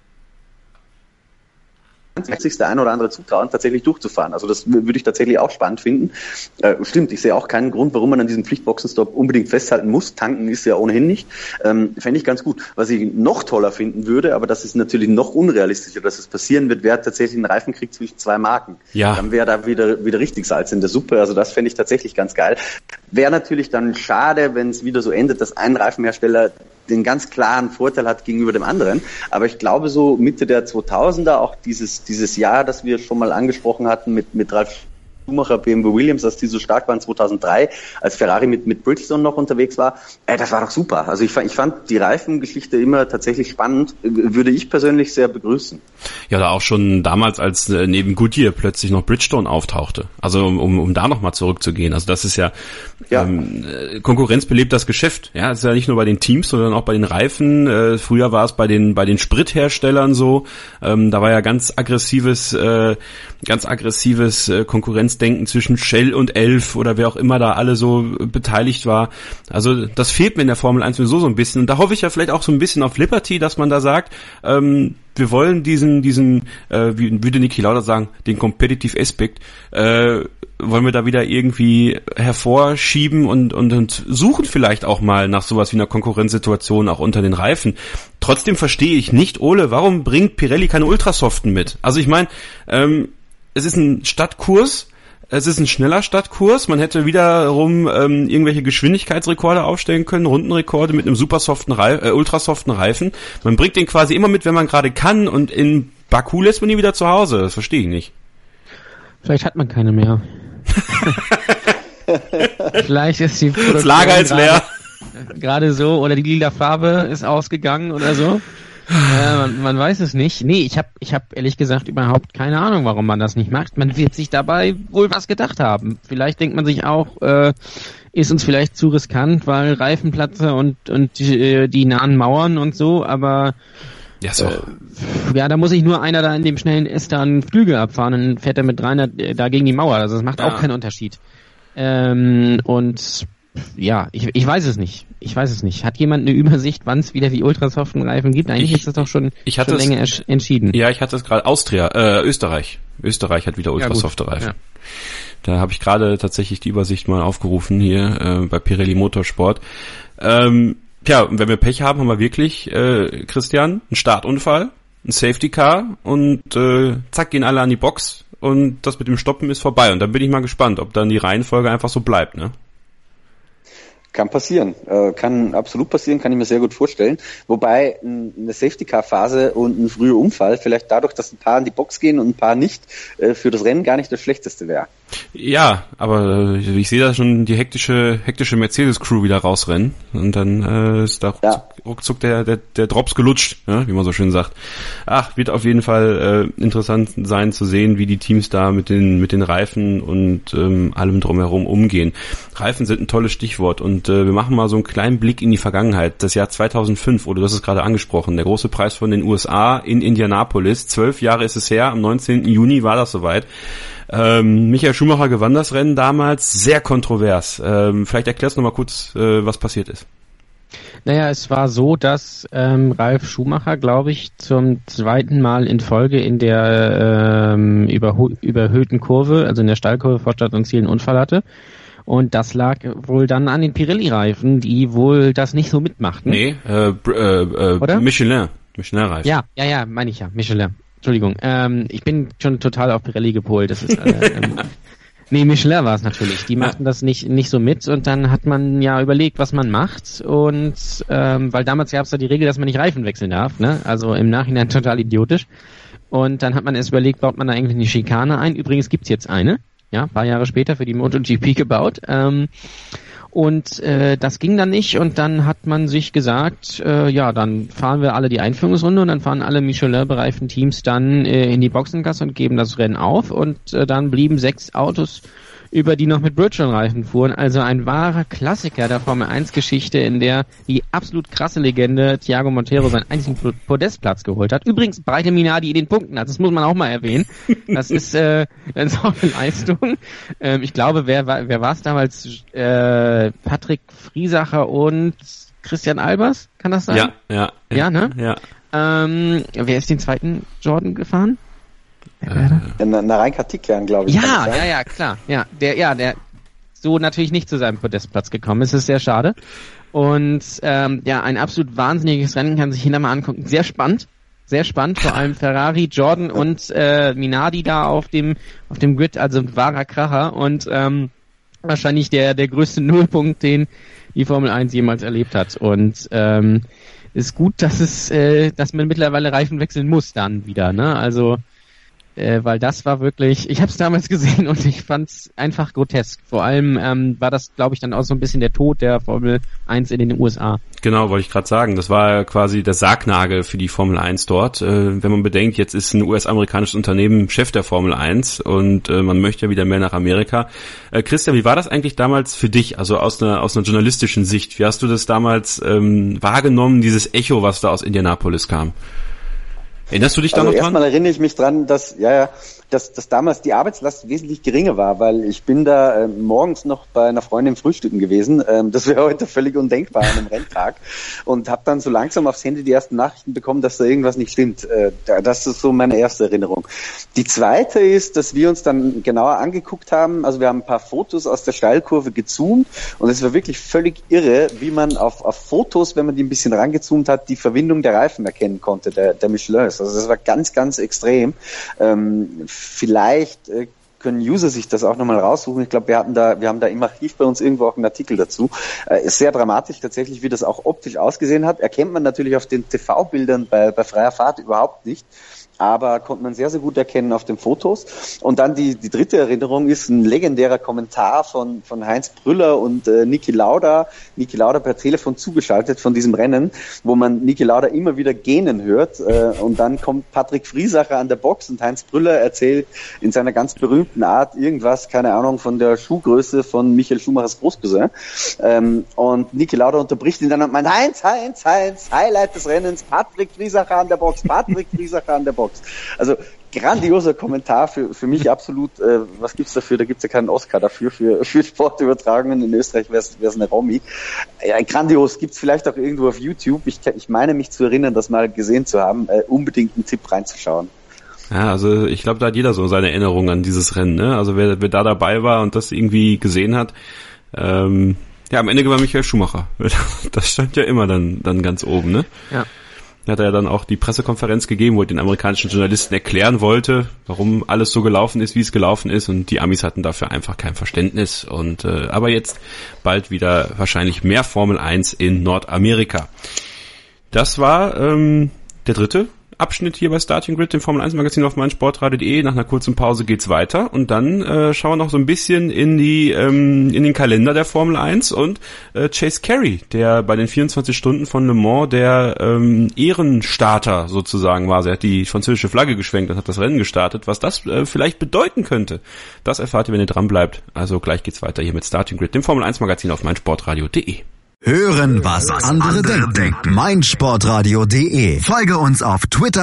D: sich der ein oder andere zutrauen, tatsächlich durchzufahren. Also das würde ich tatsächlich auch spannend finden. Stimmt, ich sehe auch keinen Grund, warum man an diesem Pflichtboxenstopp unbedingt festhalten muss. Tanken ist ja ohnehin nicht. Fände ich ganz gut. Was ich noch toller finden würde, aber das ist natürlich noch unrealistischer, dass es passieren wird, wäre tatsächlich ein Reifenkrieg zwischen 2 Marken.
B: Ja.
D: Dann wäre da wieder richtig Salz in der Suppe. Also das fände ich tatsächlich ganz geil. Wäre natürlich dann schade, wenn es wieder so endet, dass ein Reifenhersteller den ganz klaren Vorteil hat gegenüber dem anderen. Aber ich glaube, so Mitte der 2000er, auch dieses Jahr, das wir schon mal angesprochen hatten mit Ralf Schumacher, BMW Williams, dass die so stark waren 2003, als Ferrari mit Bridgestone noch unterwegs war, das war doch super. Also ich fand die Reifengeschichte immer tatsächlich spannend, würde ich persönlich sehr begrüßen.
B: Ja, da auch schon damals, als neben Goodyear plötzlich noch Bridgestone auftauchte. Also um da nochmal zurückzugehen. Also das ist ja, Konkurrenz belebt das Geschäft. Ja, es ist ja nicht nur bei den Teams, sondern auch bei den Reifen. Früher war es bei den Spritherstellern so. Da war ja ganz aggressives Konkurrenzdenken zwischen Shell und Elf oder wer auch immer da alle so beteiligt war. Also das fehlt mir in der Formel 1 so ein bisschen. Und da hoffe ich ja vielleicht auch so ein bisschen auf Liberty, dass man da sagt, wir wollen diesen wie würde Niki Lauda sagen, den Competitive Aspect, wollen wir da wieder irgendwie hervorschieben und suchen vielleicht auch mal nach sowas wie einer Konkurrenzsituation auch unter den Reifen. Trotzdem verstehe ich nicht, Ole, warum bringt Pirelli keine Ultrasoften mit? Also ich meine, es ist ein Stadtkurs, es ist ein schneller Stadtkurs, man hätte wiederum irgendwelche Geschwindigkeitsrekorde aufstellen können, Rundenrekorde mit einem ultrasoften Reifen. Man bringt den quasi immer mit, wenn man gerade kann und in Baku lässt man nie wieder zu Hause, das verstehe ich nicht.
C: Vielleicht hat man keine mehr. Vielleicht ist die Produktion
B: das Lager ist leer.
C: Gerade so, oder die lila Farbe ist ausgegangen oder so. Man weiß es nicht. Nee, ich hab ehrlich gesagt überhaupt keine Ahnung, warum man das nicht macht. Man wird sich dabei wohl was gedacht haben. Vielleicht denkt man sich auch, ist uns vielleicht zu riskant, weil Reifenplatzer und die nahen Mauern und so, aber
B: ja, so.
C: Ja, da muss sich nur einer da in dem schnellen S da einen Flügel abfahren, dann fährt er mit 300 da gegen die Mauer. Also das macht auch keinen Unterschied. Und ja, ich weiß es nicht. Hat jemand eine Übersicht, wann es wieder die ultrasoften Reifen gibt? Eigentlich ist das doch schon länger entschieden.
B: Ja, ich hatte es gerade. Österreich. Österreich hat wieder ultrasofte Reifen. Ja. Da habe ich gerade tatsächlich die Übersicht mal aufgerufen hier bei Pirelli Motorsport. Tja, und wenn wir Pech haben, haben wir wirklich, Christian, einen Startunfall, ein Safety Car und zack, gehen alle an die Box und das mit dem Stoppen ist vorbei. Und dann bin ich mal gespannt, ob dann die Reihenfolge einfach so bleibt, ne?
D: Kann passieren, kann absolut passieren, kann ich mir sehr gut vorstellen. Wobei eine Safety-Car-Phase und ein früher Unfall vielleicht dadurch, dass ein paar in die Box gehen und ein paar nicht, für das Rennen gar nicht das Schlechteste wäre.
B: Ja, aber ich sehe da schon die hektische Mercedes-Crew wieder rausrennen und dann ist da ruckzuck der Drops gelutscht, ja, wie man so schön sagt. Ach, wird auf jeden Fall interessant sein zu sehen, wie die Teams da mit den Reifen und allem drumherum umgehen. Reifen sind ein tolles Stichwort und wir machen mal so einen kleinen Blick in die Vergangenheit. Das Jahr 2005, oder du hast es gerade angesprochen, der große Preis von den USA in Indianapolis. 12 Jahre ist es her, am 19. Juni war das soweit. Michael Schumacher gewann das Rennen damals, sehr kontrovers. Vielleicht erklärst du noch mal kurz, was passiert ist.
C: Naja, es war so, dass Ralf Schumacher, glaube ich, zum zweiten Mal in Folge in der überhöhten Kurve, also in der Steilkurve vor Start und Ziel, einen Unfall hatte. Und das lag wohl dann an den Pirelli-Reifen, die wohl das nicht so mitmachten.
B: Nee,
C: oder?
B: Michelin-Reifen.
C: Ja, meine ich ja, Michelin. Entschuldigung, ich bin schon total auf Pirelli gepolt. Das ist nee, Michelin war es natürlich. Die machten das nicht so mit und dann hat man ja überlegt, was man macht und weil damals gab es ja die Regel, dass man nicht Reifen wechseln darf, ne? Also im Nachhinein total idiotisch. Und dann hat man erst überlegt, baut man da eigentlich eine Schikane ein. Übrigens gibt's jetzt eine, ja, ein paar Jahre später für die MotoGP gebaut. Und das ging dann nicht und dann hat man sich gesagt, dann fahren wir alle die Einführungsrunde und dann fahren alle Michelin-bereiften Teams dann in die Boxengasse und geben das Rennen auf und dann blieben 6 Autos über, die noch mit Bridgestone-Reifen fuhren. Also ein wahrer Klassiker der Formel-1-Geschichte, in der die absolut krasse Legende Thiago Monteiro seinen einzigen Podestplatz geholt hat. Übrigens Breite Minardi in den Punkten hat, das muss man auch mal erwähnen. Das ist auch eine Leistung. Ich glaube, wer war es damals? Patrick Friesacher und Christian Albers, kann das sein?
B: Ja,
C: ne?
B: Ja.
C: Wer ist den zweiten Jordan gefahren?
D: Narein Kartikyan, glaube ich.
C: Ja, klar. Ja, der so natürlich nicht zu seinem Podestplatz gekommen ist. Das ist sehr schade. Und ein absolut wahnsinniges Rennen, kann sich jeder mal angucken. Sehr spannend, vor allem Ferrari, Jordan und Minardi da auf dem Grid, also ein wahrer Kracher und wahrscheinlich der größte Nullpunkt, den die Formel 1 jemals erlebt hat. Und ist gut, dass man mittlerweile Reifen wechseln muss dann wieder, ne? Also weil das war wirklich, ich habe es damals gesehen und ich fand es einfach grotesk. Vor allem war das, glaube ich, dann auch so ein bisschen der Tod der Formel 1 in den USA.
B: Genau, wollte ich gerade sagen. Das war quasi der Sargnagel für die Formel 1 dort. Wenn man bedenkt, jetzt ist ein US-amerikanisches Unternehmen Chef der Formel 1 und man möchte ja wieder mehr nach Amerika. Christian, wie war das eigentlich damals für dich, also aus einer journalistischen Sicht? Wie hast du das damals wahrgenommen, dieses Echo, was da aus Indianapolis kam? Erinnerst du dich da noch dran?
D: Erstmal erinnere ich mich dran, dass damals die Arbeitslast wesentlich geringer war, weil ich bin da morgens noch bei einer Freundin frühstücken gewesen. Das wäre heute völlig undenkbar an einem Renntag. Und habe dann so langsam aufs Handy die ersten Nachrichten bekommen, dass da irgendwas nicht stimmt. Das ist so meine erste Erinnerung. Die zweite ist, dass wir uns dann genauer angeguckt haben. Also wir haben ein paar Fotos aus der Steilkurve gezoomt und es war wirklich völlig irre, wie man auf Fotos, wenn man die ein bisschen rangezoomt hat, die Verwindung der Reifen erkennen konnte, der Michelin. Also das war ganz, ganz extrem. Vielleicht können User sich das auch nochmal raussuchen. Ich glaube, wir haben da im Archiv bei uns irgendwo auch einen Artikel dazu. Ist sehr dramatisch tatsächlich, wie das auch optisch ausgesehen hat. Erkennt man natürlich auf den TV-Bildern bei freier Fahrt überhaupt nicht. aber konnte man sehr, sehr gut erkennen auf den Fotos. Und dann die dritte Erinnerung ist ein legendärer Kommentar von Heinz Brüller und Niki Lauda. Niki Lauda per Telefon zugeschaltet von diesem Rennen, wo man Niki Lauda immer wieder gähnen hört. Und dann kommt Patrick Friesacher an der Box und Heinz Brüller erzählt in seiner ganz berühmten Art irgendwas, keine Ahnung, von der Schuhgröße von Michael Schumachers Großcousin. Und Niki Lauda unterbricht ihn dann und meint, Heinz, Highlight des Rennens, Patrick Friesacher an der Box, Patrick Friesacher an der Box. Also grandioser Kommentar für mich absolut. Was gibt's dafür? Da gibt's ja keinen Oscar dafür für Sportübertragungen. In Österreich wär's eine Romy. Ja, grandios. Gibt's vielleicht auch irgendwo auf YouTube. Ich meine mich zu erinnern, das mal gesehen zu haben. Unbedingt einen Tipp reinzuschauen.
B: Ja, also ich glaube, da hat jeder so seine Erinnerung an dieses Rennen, ne? Also wer da dabei war und das irgendwie gesehen hat, am Ende gewann Michael Schumacher. Das stand ja immer dann ganz oben, ne? Ja. Da hat er ja dann auch die Pressekonferenz gegeben, wo er den amerikanischen Journalisten erklären wollte, warum alles so gelaufen ist, wie es gelaufen ist, und die Amis hatten dafür einfach kein Verständnis. Und aber jetzt bald wieder wahrscheinlich mehr Formel 1 in Nordamerika. Das war der dritte Abschnitt hier bei Starting Grid, dem Formel 1 Magazin auf meinsportradio.de. Nach einer kurzen Pause geht's weiter und dann schauen wir noch so ein bisschen in den Kalender der Formel 1 und Chase Carey, der bei den 24 Stunden von Le Mans der Ehrenstarter sozusagen war. Er hat die französische Flagge geschwenkt und hat das Rennen gestartet. Was das vielleicht bedeuten könnte, das erfahrt ihr, wenn ihr dran bleibt. Also gleich geht's weiter hier mit Starting Grid, dem Formel 1 Magazin auf meinsportradio.de.
A: Hören, was andere denken. meinsportradio.de. Folge uns auf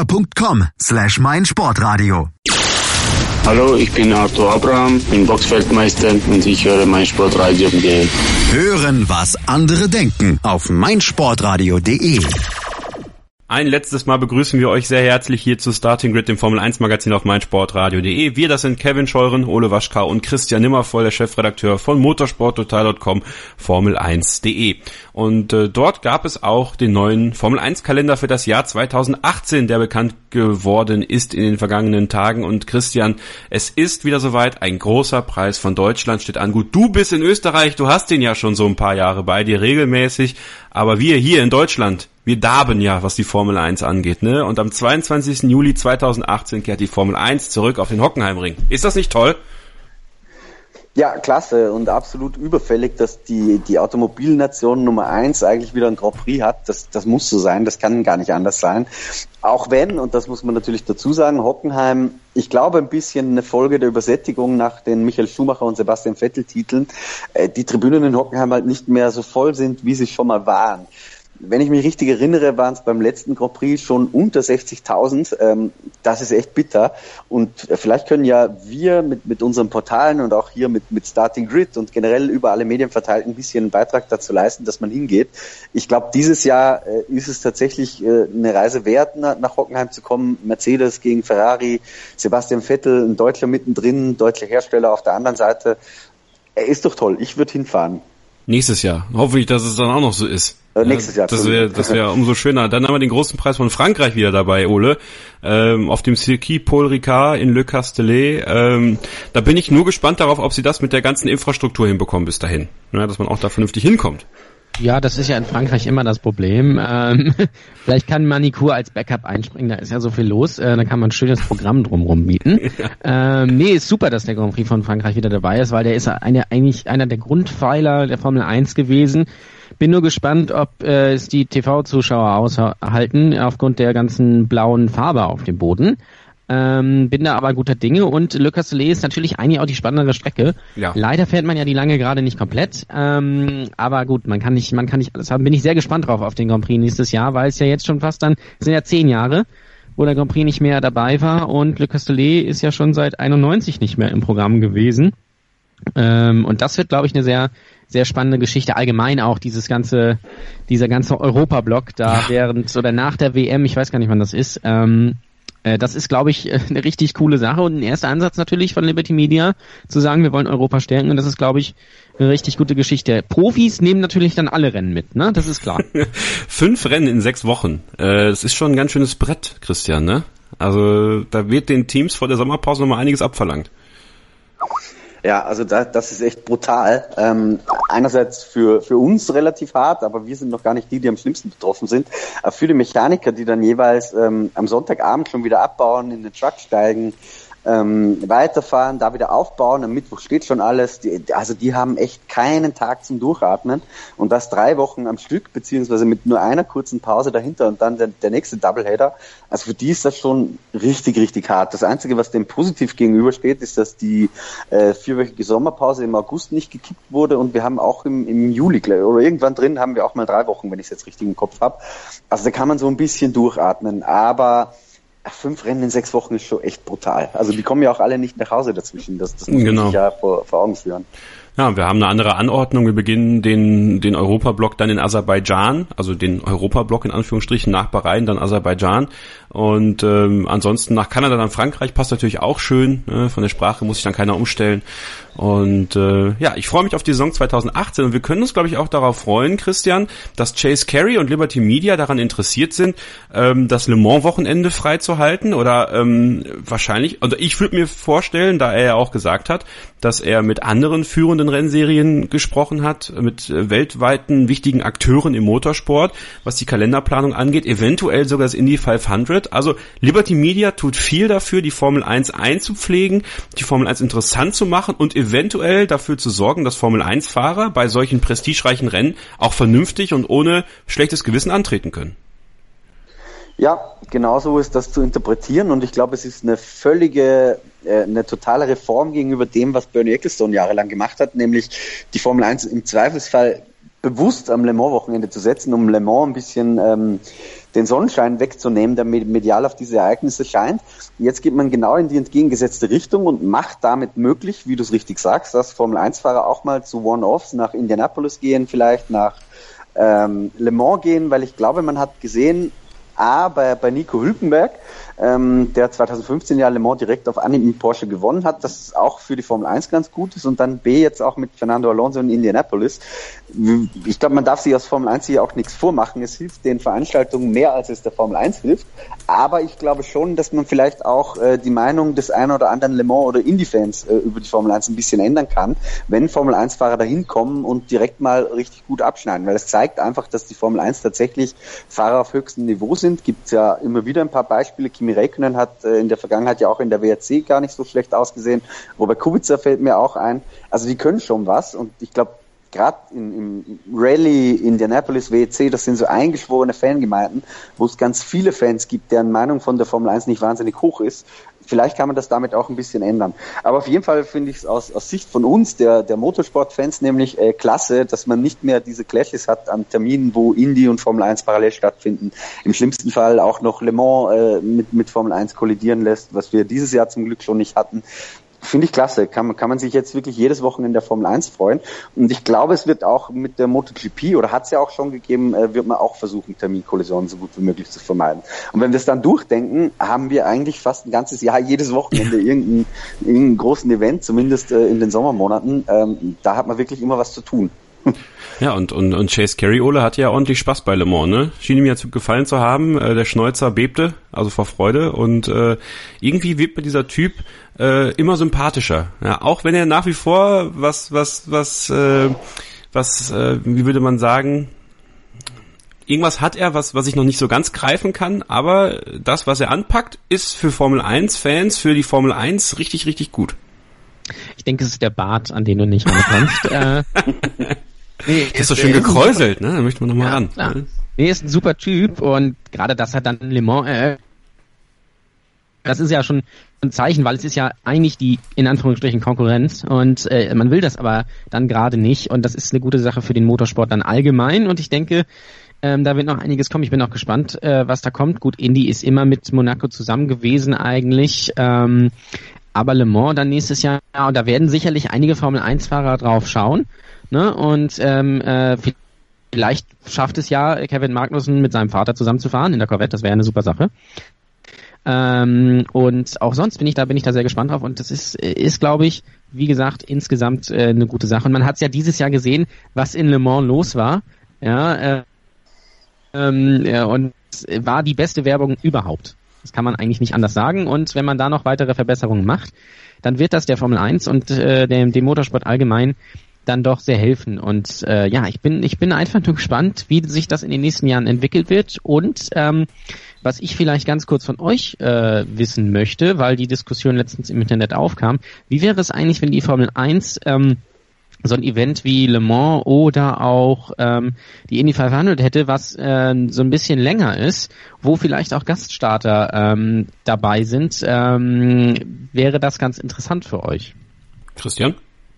A: twitter.com/meinsportradio.
F: Hallo, ich bin Arthur Abraham, bin Boxfeldmeister und ich höre meinsportradio.de.
A: Hören, was andere denken auf meinsportradio.de.
B: Ein letztes Mal begrüßen wir euch sehr herzlich hier zu Starting Grid, dem Formel 1 Magazin auf meinsportradio.de. Wir, das sind Kevin Scheuren, Ole Waschka und Christian Nimmervoll, der Chefredakteur von motorsporttotal.com, Formel1.de. Und dort gab es auch den neuen Formel 1 Kalender für das Jahr 2018, der bekannt geworden ist in den vergangenen Tagen. Und Christian, es ist wieder soweit, ein großer Preis von Deutschland steht an. Gut, du bist in Österreich, du hast den ja schon so ein paar Jahre bei dir regelmäßig, aber wir hier in Deutschland, wir darben ja, was die Formel 1 angeht, ne? Und am 22. Juli 2018 kehrt die Formel 1 zurück auf den Hockenheimring. Ist das nicht toll?
D: Ja, klasse und absolut überfällig, dass die Automobilnation Nummer 1 eigentlich wieder ein Grand Prix hat. Das muss so sein, das kann gar nicht anders sein. Auch wenn, und das muss man natürlich dazu sagen, Hockenheim, ich glaube ein bisschen eine Folge der Übersättigung nach den Michael Schumacher und Sebastian Vettel Titeln, die Tribünen in Hockenheim halt nicht mehr so voll sind, wie sie schon mal waren. Wenn ich mich richtig erinnere, waren es beim letzten Grand Prix schon unter 60.000. Das ist echt bitter. Und vielleicht können ja wir mit unseren Portalen und auch hier mit Starting Grid und generell über alle Medien verteilt ein bisschen einen Beitrag dazu leisten, dass man hingeht. Ich glaube, dieses Jahr ist es tatsächlich eine Reise wert, nach Hockenheim zu kommen. Mercedes gegen Ferrari, Sebastian Vettel, ein Deutscher mittendrin, deutscher Hersteller auf der anderen Seite. Ist doch toll. Ich würde hinfahren.
B: Nächstes Jahr. Hoffe ich, dass es dann auch noch so ist.
D: Nächstes Jahr.
B: Das wäre umso schöner. Dann haben wir den großen Preis von Frankreich wieder dabei, Ole. Auf dem Circuit Paul Ricard in Le Castellet. Da bin ich nur gespannt darauf, ob sie das mit der ganzen Infrastruktur hinbekommen bis dahin. Ja, dass man auch da vernünftig hinkommt.
C: Ja, das ist ja in Frankreich immer das Problem. Vielleicht kann Manicur als Backup einspringen, da ist ja so viel los. Da kann man ein schönes Programm drumherum bieten. Ist super, dass der Grand Prix von Frankreich wieder dabei ist, weil der ist eigentlich einer der Grundpfeiler der Formel 1 gewesen. Bin nur gespannt, ob es die TV-Zuschauer aushalten, aufgrund der ganzen blauen Farbe auf dem Boden. Bin da aber guter Dinge und Le Castellet ist natürlich eigentlich auch die spannendere Strecke. Ja. Leider fährt man ja die lange gerade nicht komplett, aber gut, man kann nicht alles haben. Bin ich sehr gespannt drauf auf den Grand Prix nächstes Jahr, weil es ja jetzt schon fast dann, sind ja 10 Jahre, wo der Grand Prix nicht mehr dabei war und Le Castellet ist ja schon seit 91 nicht mehr im Programm gewesen. Und das wird, glaube ich, eine sehr, sehr spannende Geschichte. Allgemein auch dieser ganze Europa-Block da während oder nach der WM, ich weiß gar nicht, wann das ist, das ist, glaube ich, eine richtig coole Sache und ein erster Ansatz natürlich von Liberty Media, zu sagen, wir wollen Europa stärken und das ist, glaube ich, eine richtig gute Geschichte. Profis nehmen natürlich dann alle Rennen mit, ne? Das ist klar.
B: 5 Rennen in 6 Wochen. Das ist schon ein ganz schönes Brett, Christian, ne? Also da wird den Teams vor der Sommerpause nochmal einiges abverlangt.
D: Ja, also das ist echt brutal. Einerseits für uns relativ hart, aber wir sind noch gar nicht die am schlimmsten betroffen sind. Aber für die Mechaniker, die dann jeweils am Sonntagabend schon wieder abbauen, in den Truck steigen, weiterfahren, da wieder aufbauen, am Mittwoch steht schon alles, die haben echt keinen Tag zum Durchatmen und das 3 Wochen am Stück, beziehungsweise mit nur einer kurzen Pause dahinter und dann der nächste Doubleheader, also für die ist das schon richtig, richtig hart. Das Einzige, was dem positiv gegenübersteht, ist, dass die 4-wöchige Sommerpause im August nicht gekippt wurde und wir haben auch im Juli, oder irgendwann drin, haben wir auch mal 3 Wochen, wenn ich es jetzt richtig im Kopf habe. Also da kann man so ein bisschen durchatmen, aber 5 Rennen in 6 Wochen ist schon echt brutal. Also die kommen ja auch alle nicht nach Hause dazwischen. Das muss man sich ja vor Augen führen.
B: Ja, wir haben eine andere Anordnung. Wir beginnen den Europablock dann in Aserbaidschan, also den Europablock in Anführungsstrichen nach Bahrain, dann Aserbaidschan. Und ansonsten nach Kanada, dann Frankreich, passt natürlich auch schön. Von der Sprache muss sich dann keiner umstellen. Und ich freue mich auf die Saison 2018 und wir können uns, glaube ich, auch darauf freuen, Christian, dass Chase Carey und Liberty Media daran interessiert sind, das Le Mans-Wochenende freizuhalten oder wahrscheinlich, also ich würde mir vorstellen, da er ja auch gesagt hat, dass er mit anderen führenden Rennserien gesprochen hat, mit weltweiten wichtigen Akteuren im Motorsport, was die Kalenderplanung angeht, eventuell sogar das Indy 500. Also Liberty Media tut viel dafür, die Formel 1 einzupflegen, die Formel 1 interessant zu machen und eventuell dafür zu sorgen, dass Formel 1-Fahrer bei solchen prestigereichen Rennen auch vernünftig und ohne schlechtes Gewissen antreten können.
D: Ja, genauso ist das zu interpretieren und ich glaube, es ist eine totale Reform gegenüber dem, was Bernie Ecclestone jahrelang gemacht hat, nämlich die Formel 1 im Zweifelsfall bewusst am Le Mans-Wochenende zu setzen, um Le Mans ein bisschen den Sonnenschein wegzunehmen, der medial auf diese Ereignisse scheint. Jetzt geht man genau in die entgegengesetzte Richtung und macht damit möglich, wie du es richtig sagst, dass Formel-1-Fahrer auch mal zu One-Offs nach Indianapolis gehen, vielleicht nach Le Mans gehen, weil ich glaube, man hat gesehen, bei Nico Hülkenberg, der 2015 ja Le Mans direkt auf Anhieb mit Porsche gewonnen hat, dass es auch für die Formel 1 ganz gut ist und dann B jetzt auch mit Fernando Alonso in Indianapolis. Ich glaube, man darf sich aus Formel 1 hier auch nichts vormachen. Es hilft den Veranstaltungen mehr, als es der Formel 1 hilft. Aber ich glaube schon, dass man vielleicht auch die Meinung des einen oder anderen Le Mans oder Indy-Fans über die Formel 1 ein bisschen ändern kann, wenn Formel 1-Fahrer dahin kommen und direkt mal richtig gut abschneiden. Weil es zeigt einfach, dass die Formel 1 tatsächlich Fahrer auf höchstem Niveau sind. Gibt es ja immer wieder ein paar Beispiele. Kimi Räikkönen hat in der Vergangenheit ja auch in der WRC gar nicht so schlecht ausgesehen. Robert Kubica fällt mir auch ein. Also die können schon was und ich glaube, gerade im Rallye, Indianapolis, WEC, das sind so eingeschworene Fangemeinden, wo es ganz viele Fans gibt, deren Meinung von der Formel 1 nicht wahnsinnig hoch ist. Vielleicht kann man das damit auch ein bisschen ändern. Aber auf jeden Fall finde ich es aus Sicht von uns, der Motorsport-Fans, nämlich klasse, dass man nicht mehr diese Clashes hat an Terminen, wo Indy und Formel 1 parallel stattfinden. Im schlimmsten Fall auch noch Le Mans mit Formel 1 kollidieren lässt, was wir dieses Jahr zum Glück schon nicht hatten. Finde ich klasse. Kann man sich jetzt wirklich jedes Wochenende der Formel 1 freuen. Und ich glaube, es wird auch mit der MotoGP, oder hat es ja auch schon gegeben, wird man auch versuchen, Terminkollisionen so gut wie möglich zu vermeiden. Und wenn wir es dann durchdenken, haben wir eigentlich fast ein ganzes Jahr, jedes Wochenende irgendeinen großen Event, zumindest in den Sommermonaten. Da hat man wirklich immer was zu tun.
B: Ja, und Chase Carey, Ole, hatte ja ordentlich Spaß bei Le Mans, ne? Schien ihm ja gefallen zu haben. Der Schnäuzer bebte, also vor Freude. Und irgendwie wird mir dieser Typ immer sympathischer. Ja, auch wenn er nach wie vor wie würde man sagen, irgendwas hat er, was ich noch nicht so ganz greifen kann, aber das, was er anpackt, ist für Formel 1-Fans, für die Formel 1 richtig, richtig gut.
C: Ich denke, es ist der Bart, an den du nicht rankommst.
B: Nee, ist doch schön gekräuselt, ne? Da möchte man nochmal ran.
C: Klar. Nee, ist ein super Typ und gerade das hat dann Le Mans das ist ja schon ein Zeichen, weil es ist ja eigentlich die, in Anführungsstrichen, Konkurrenz und man will das aber dann gerade nicht und das ist eine gute Sache für den Motorsport dann allgemein und ich denke, da wird noch einiges kommen. Ich bin auch gespannt, was da kommt. Gut, Indy ist immer mit Monaco zusammen gewesen eigentlich, aber Le Mans dann nächstes Jahr, und da werden sicherlich einige Formel-1-Fahrer drauf schauen, ne? Und vielleicht schafft es ja Kevin Magnussen mit seinem Vater zusammen zu fahren in der Corvette, das wäre eine super Sache. Und auch sonst bin ich da sehr gespannt drauf und das ist glaube ich, wie gesagt, insgesamt eine gute Sache. Und man hat es ja dieses Jahr gesehen, was in Le Mans los war. Ja, und war die beste Werbung überhaupt. Das kann man eigentlich nicht anders sagen. Und wenn man da noch weitere Verbesserungen macht, dann wird das der Formel 1 und dem Motorsport allgemein dann doch sehr helfen. Und ich bin einfach nur gespannt, wie sich das in den nächsten Jahren entwickelt wird. Und was ich vielleicht ganz kurz von euch wissen möchte, weil die Diskussion letztens im Internet aufkam, wie wäre es eigentlich, wenn die Formel 1 so ein Event wie Le Mans oder auch die Indy 500 hätte, was so ein bisschen länger ist, wo vielleicht auch Gaststarter dabei sind, wäre das ganz interessant für euch.
B: Christian?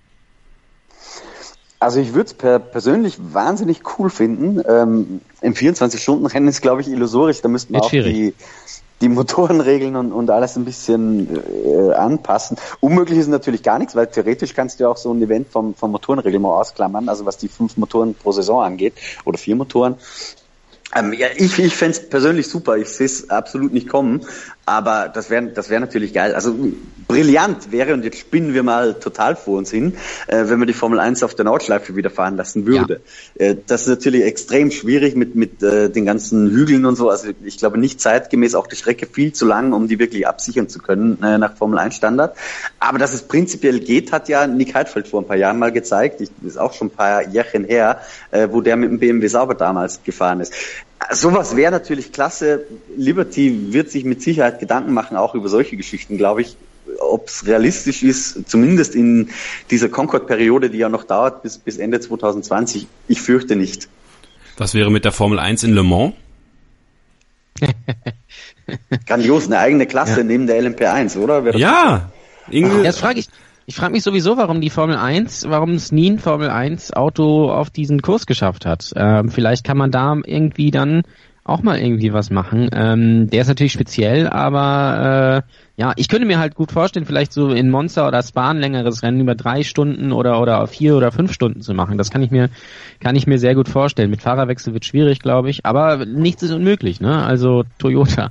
D: Also ich würde es persönlich wahnsinnig cool finden. Im 24-Stunden-Rennen ist, glaube ich, illusorisch. Da müssten wir auch die Motorenregeln und alles ein bisschen anpassen. Unmöglich ist natürlich gar nichts, weil theoretisch kannst du ja auch so ein Event vom Motorenreglement ausklammern, also was die 5 Motoren pro Saison angeht, oder 4 Motoren. Ich fände es persönlich super, ich sehe es absolut nicht kommen, aber das wäre natürlich geil. Also brillant wäre, und jetzt spinnen wir mal total vor uns hin, wenn man die Formel 1 auf der Nordschleife wieder fahren lassen würde. Ja. Das ist natürlich extrem schwierig mit den ganzen Hügeln und so. Also ich glaube nicht zeitgemäß, auch die Strecke viel zu lang, um die wirklich absichern zu können nach Formel 1 Standard. Aber dass es prinzipiell geht, hat ja Nick Heidfeld vor ein paar Jahren mal gezeigt. Ist auch schon ein paar Jährchen her, wo der mit dem BMW Sauber damals gefahren ist. Sowas wäre natürlich klasse. Liberty wird sich mit Sicherheit Gedanken machen, auch über solche Geschichten, glaube ich. Ob es realistisch ist, zumindest in dieser Concorde-Periode, die ja noch dauert bis Ende 2020, ich fürchte nicht. Was
B: wäre mit der Formel 1 in Le Mans?
D: Grandios, eine eigene Klasse neben der LMP1, oder?
C: Das frage ich. Ich frage mich sowieso, warum es nie ein Formel 1 Auto auf diesen Kurs geschafft hat. Vielleicht kann man da irgendwie dann auch mal irgendwie was machen. Der ist natürlich speziell, aber ich könnte mir halt gut vorstellen, vielleicht so in Monza oder Spa ein längeres Rennen über 3 Stunden oder 4 oder 5 Stunden zu machen. Das kann ich mir sehr gut vorstellen. Mit Fahrerwechsel wird schwierig, glaube ich, aber nichts ist unmöglich, ne? Also Toyota.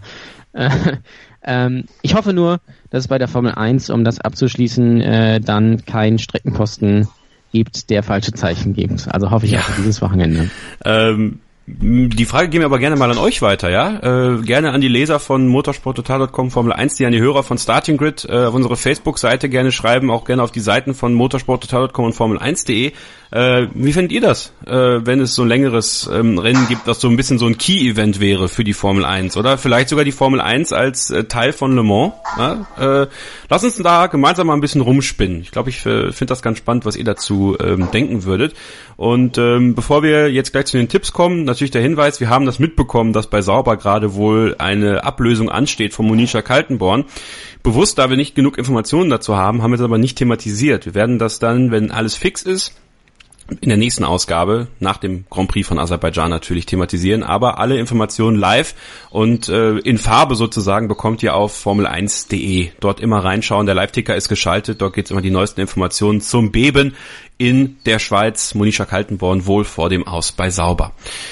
C: Ich hoffe nur, dass es bei der Formel 1, um das abzuschließen, dann keinen Streckenposten gibt, der falsche Zeichen gibt. Also hoffe ich auch für dieses Wochenende.
B: Die Frage gehen wir aber gerne mal an euch weiter, ja? Gerne an die Leser von motorsporttotal.com, Formel 1, die an die Hörer von Starting Grid auf unsere Facebook-Seite gerne schreiben, auch gerne auf die Seiten von motorsporttotal.com und Formel1.de. Wie findet ihr das, wenn es so ein längeres Rennen gibt, das so ein bisschen so ein Key-Event wäre für die Formel 1 oder vielleicht sogar die Formel 1 als Teil von Le Mans? Ja? Lass uns da gemeinsam mal ein bisschen rumspinnen. Ich glaube, ich finde das ganz spannend, was ihr dazu denken würdet. Und bevor wir jetzt gleich zu den Tipps kommen, natürlich der Hinweis, wir haben das mitbekommen, dass bei Sauber gerade wohl eine Ablösung ansteht von Monisha Kaltenborn. Bewusst, da wir nicht genug Informationen dazu haben, haben wir es aber nicht thematisiert. Wir werden das dann, wenn alles fix ist, in der nächsten Ausgabe, nach dem Grand Prix von Aserbaidschan natürlich thematisieren, aber alle Informationen live und in Farbe sozusagen bekommt ihr auf formel1.de. Dort immer reinschauen, der Live-Ticker ist geschaltet, dort gibt's immer die neuesten Informationen zum Beben in der Schweiz. Monisha Kaltenborn wohl vor dem Aus bei Sauber.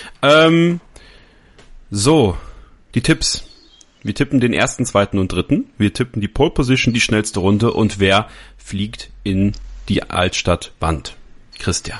B: So, die Tipps. Wir tippen den 1., 2. und 3. Wir tippen die Pole Position, die schnellste Runde und wer fliegt in die Altstadtwand. Christian.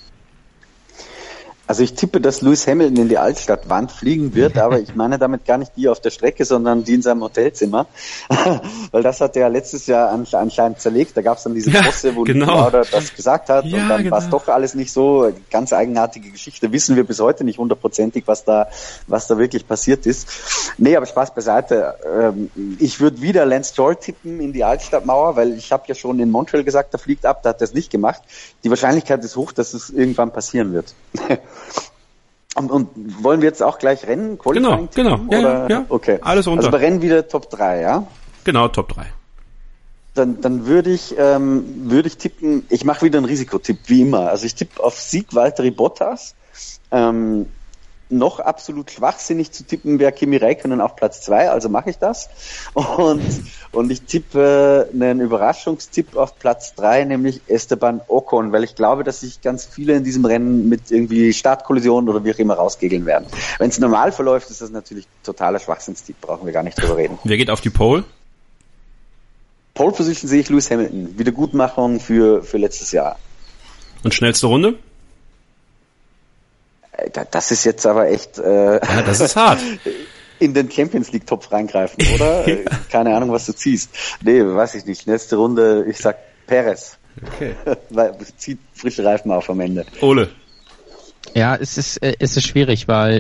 D: Also ich tippe, dass Lewis Hamilton in die Altstadtwand fliegen wird, aber ich meine damit gar nicht die auf der Strecke, sondern die in seinem Hotelzimmer. Weil das hat er ja letztes Jahr anscheinend zerlegt. Da gab es dann diese Posse, wo Lauda das gesagt hat und dann war es doch alles nicht so. Ganz eigenartige Geschichte. Wissen wir bis heute nicht hundertprozentig, was da wirklich passiert ist. Nee, aber Spaß beiseite. Ich würde wieder Lance Stroll tippen in die Altstadtmauer, weil ich habe ja schon in Montreal gesagt, der fliegt ab, da hat er es nicht gemacht. Die Wahrscheinlichkeit ist hoch, dass es irgendwann passieren wird. Und wollen wir jetzt auch gleich Rennen?
B: Genau. Ja.
D: Okay.
B: Alles runter.
D: Also bei Rennen wieder Top 3, ja?
B: Genau, Top 3.
D: Dann würde ich tippen, ich mache wieder einen Risikotipp, wie immer. Also ich tippe auf Sieg Valtteri Bottas. Noch absolut schwachsinnig zu tippen wäre Kimi Räikkönen auf Platz 2, also mache ich das. Und ich tippe einen Überraschungstipp auf Platz 3, nämlich Esteban Ocon, weil ich glaube, dass sich ganz viele in diesem Rennen mit irgendwie Startkollisionen oder wie auch immer rauskegeln werden. Wenn es normal verläuft, ist das natürlich totaler Schwachsinnstipp, brauchen wir gar nicht drüber reden.
B: Wer geht auf die Pole?
D: Pole Position sehe ich Lewis Hamilton. Wiedergutmachung für letztes Jahr.
B: Und schnellste Runde?
D: Das ist jetzt aber echt...
B: Ja, das ist hart.
D: in den Champions-League-Topf reingreifen, oder? Keine Ahnung, was du ziehst. Nee, weiß ich nicht. Nächste Runde, ich sag Perez.
B: Okay.
D: Weil es zieht frische Reifen auf am Ende.
B: Ole.
C: Ja, es ist schwierig, weil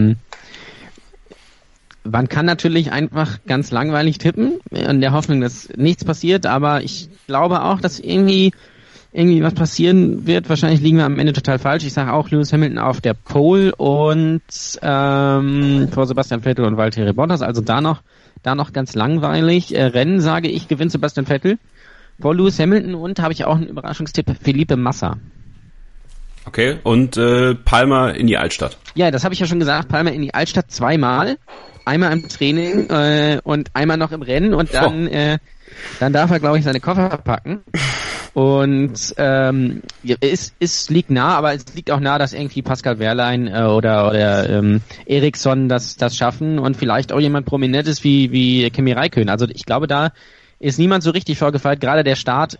C: man kann natürlich einfach ganz langweilig tippen, in der Hoffnung, dass nichts passiert, aber ich glaube auch, dass irgendwie was passieren wird. Wahrscheinlich liegen wir am Ende total falsch. Ich sage auch Lewis Hamilton auf der Pole und vor Sebastian Vettel und Valtteri Bottas, also da noch ganz langweilig. Rennen sage ich, gewinnt Sebastian Vettel vor Lewis Hamilton und habe ich auch einen Überraschungstipp, Felipe Massa.
B: Okay, und Palmer in die Altstadt.
C: Ja, das habe ich ja schon gesagt, Palmer in die Altstadt zweimal. Einmal im Training und einmal noch im Rennen und dann darf er, glaube ich, seine Koffer packen. Und es liegt nah, aber es liegt auch nah, dass irgendwie Pascal Wehrlein oder Eriksson das schaffen und vielleicht auch jemand Prominentes wie Kimi Räikkönen. Also ich glaube, da ist niemand so richtig vorgefeilt. Gerade der Start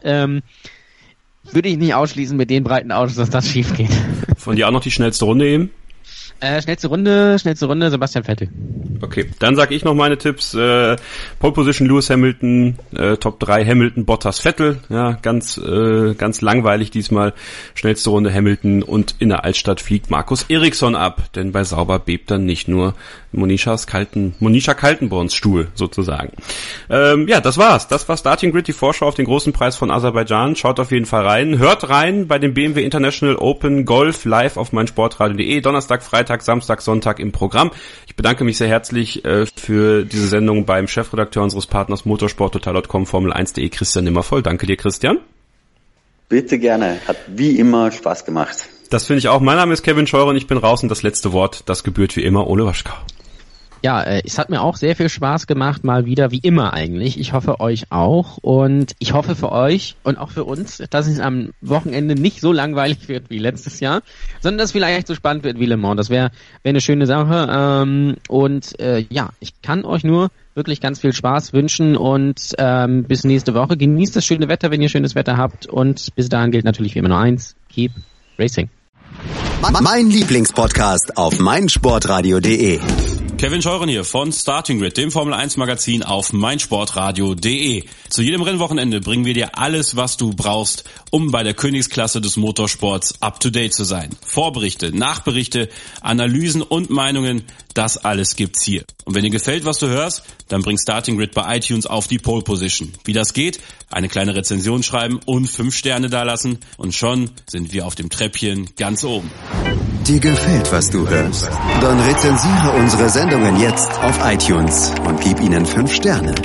C: würde ich nicht ausschließen mit den breiten Autos, dass das schief geht.
B: Von dir auch noch die schnellste Runde eben?
C: Schnellste Runde, Sebastian Vettel.
B: Okay, dann sag ich noch meine Tipps. Pole Position Lewis Hamilton, Top 3 Hamilton, Bottas, Vettel. Ja, ganz langweilig diesmal. Schnellste Runde Hamilton und in der Altstadt fliegt Markus Eriksson ab, denn bei Sauber bebt dann nicht nur Monisha Kaltenborns Stuhl sozusagen. Ja, das war's. Das war Starting Grid, die Vorschau auf den großen Preis von Aserbaidschan. Schaut auf jeden Fall rein. Hört rein bei dem BMW International Open Golf live auf meinsportradio.de. Donnerstag, Freitag, Samstag, Sonntag im Programm. Ich bedanke mich sehr herzlich für diese Sendung beim Chefredakteur unseres Partners motorsporttotal.com, Formel1.de, Christian Nimmervoll. Danke dir, Christian.
D: Bitte gerne. Hat wie immer Spaß gemacht.
B: Das finde ich auch. Mein Name ist Kevin Scheurer und ich bin raus und das letzte Wort, das gebührt wie immer Ole Waschkau.
C: Ja, es hat mir auch sehr viel Spaß gemacht, mal wieder, wie immer eigentlich. Ich hoffe, euch auch. Und ich hoffe für euch und auch für uns, dass es am Wochenende nicht so langweilig wird wie letztes Jahr, sondern dass es vielleicht so spannend wird wie Le Mans. Das wäre eine schöne Sache. Ja, ich kann euch nur wirklich ganz viel Spaß wünschen und bis nächste Woche. Genießt das schöne Wetter, wenn ihr schönes Wetter habt. Und bis dahin gilt natürlich wie immer nur eins: Keep Racing.
A: Mein Lieblingspodcast auf meinsportradio.de.
G: Kevin Scheuren hier von Starting Grid, dem Formel 1 Magazin auf meinsportradio.de. Zu jedem Rennwochenende bringen wir dir alles, was du brauchst, um bei der Königsklasse des Motorsports up to date zu sein. Vorberichte, Nachberichte, Analysen und Meinungen, das alles gibt's hier. Und wenn dir gefällt, was du hörst, dann bring Starting Grid bei iTunes auf die Pole Position. Wie das geht? Eine kleine Rezension schreiben und 5 Sterne dalassen und schon sind wir auf dem Treppchen ganz oben.
A: Dir gefällt, was du hörst? Dann rezensiere unsere Sendungen jetzt auf iTunes und gib ihnen 5 Sterne.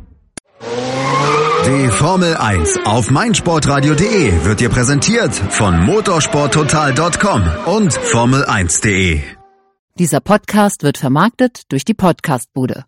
A: Die Formel 1 auf meinsportradio.de wird dir präsentiert von motorsporttotal.com und Formel1.de.
H: Dieser Podcast wird vermarktet durch die Podcastbude.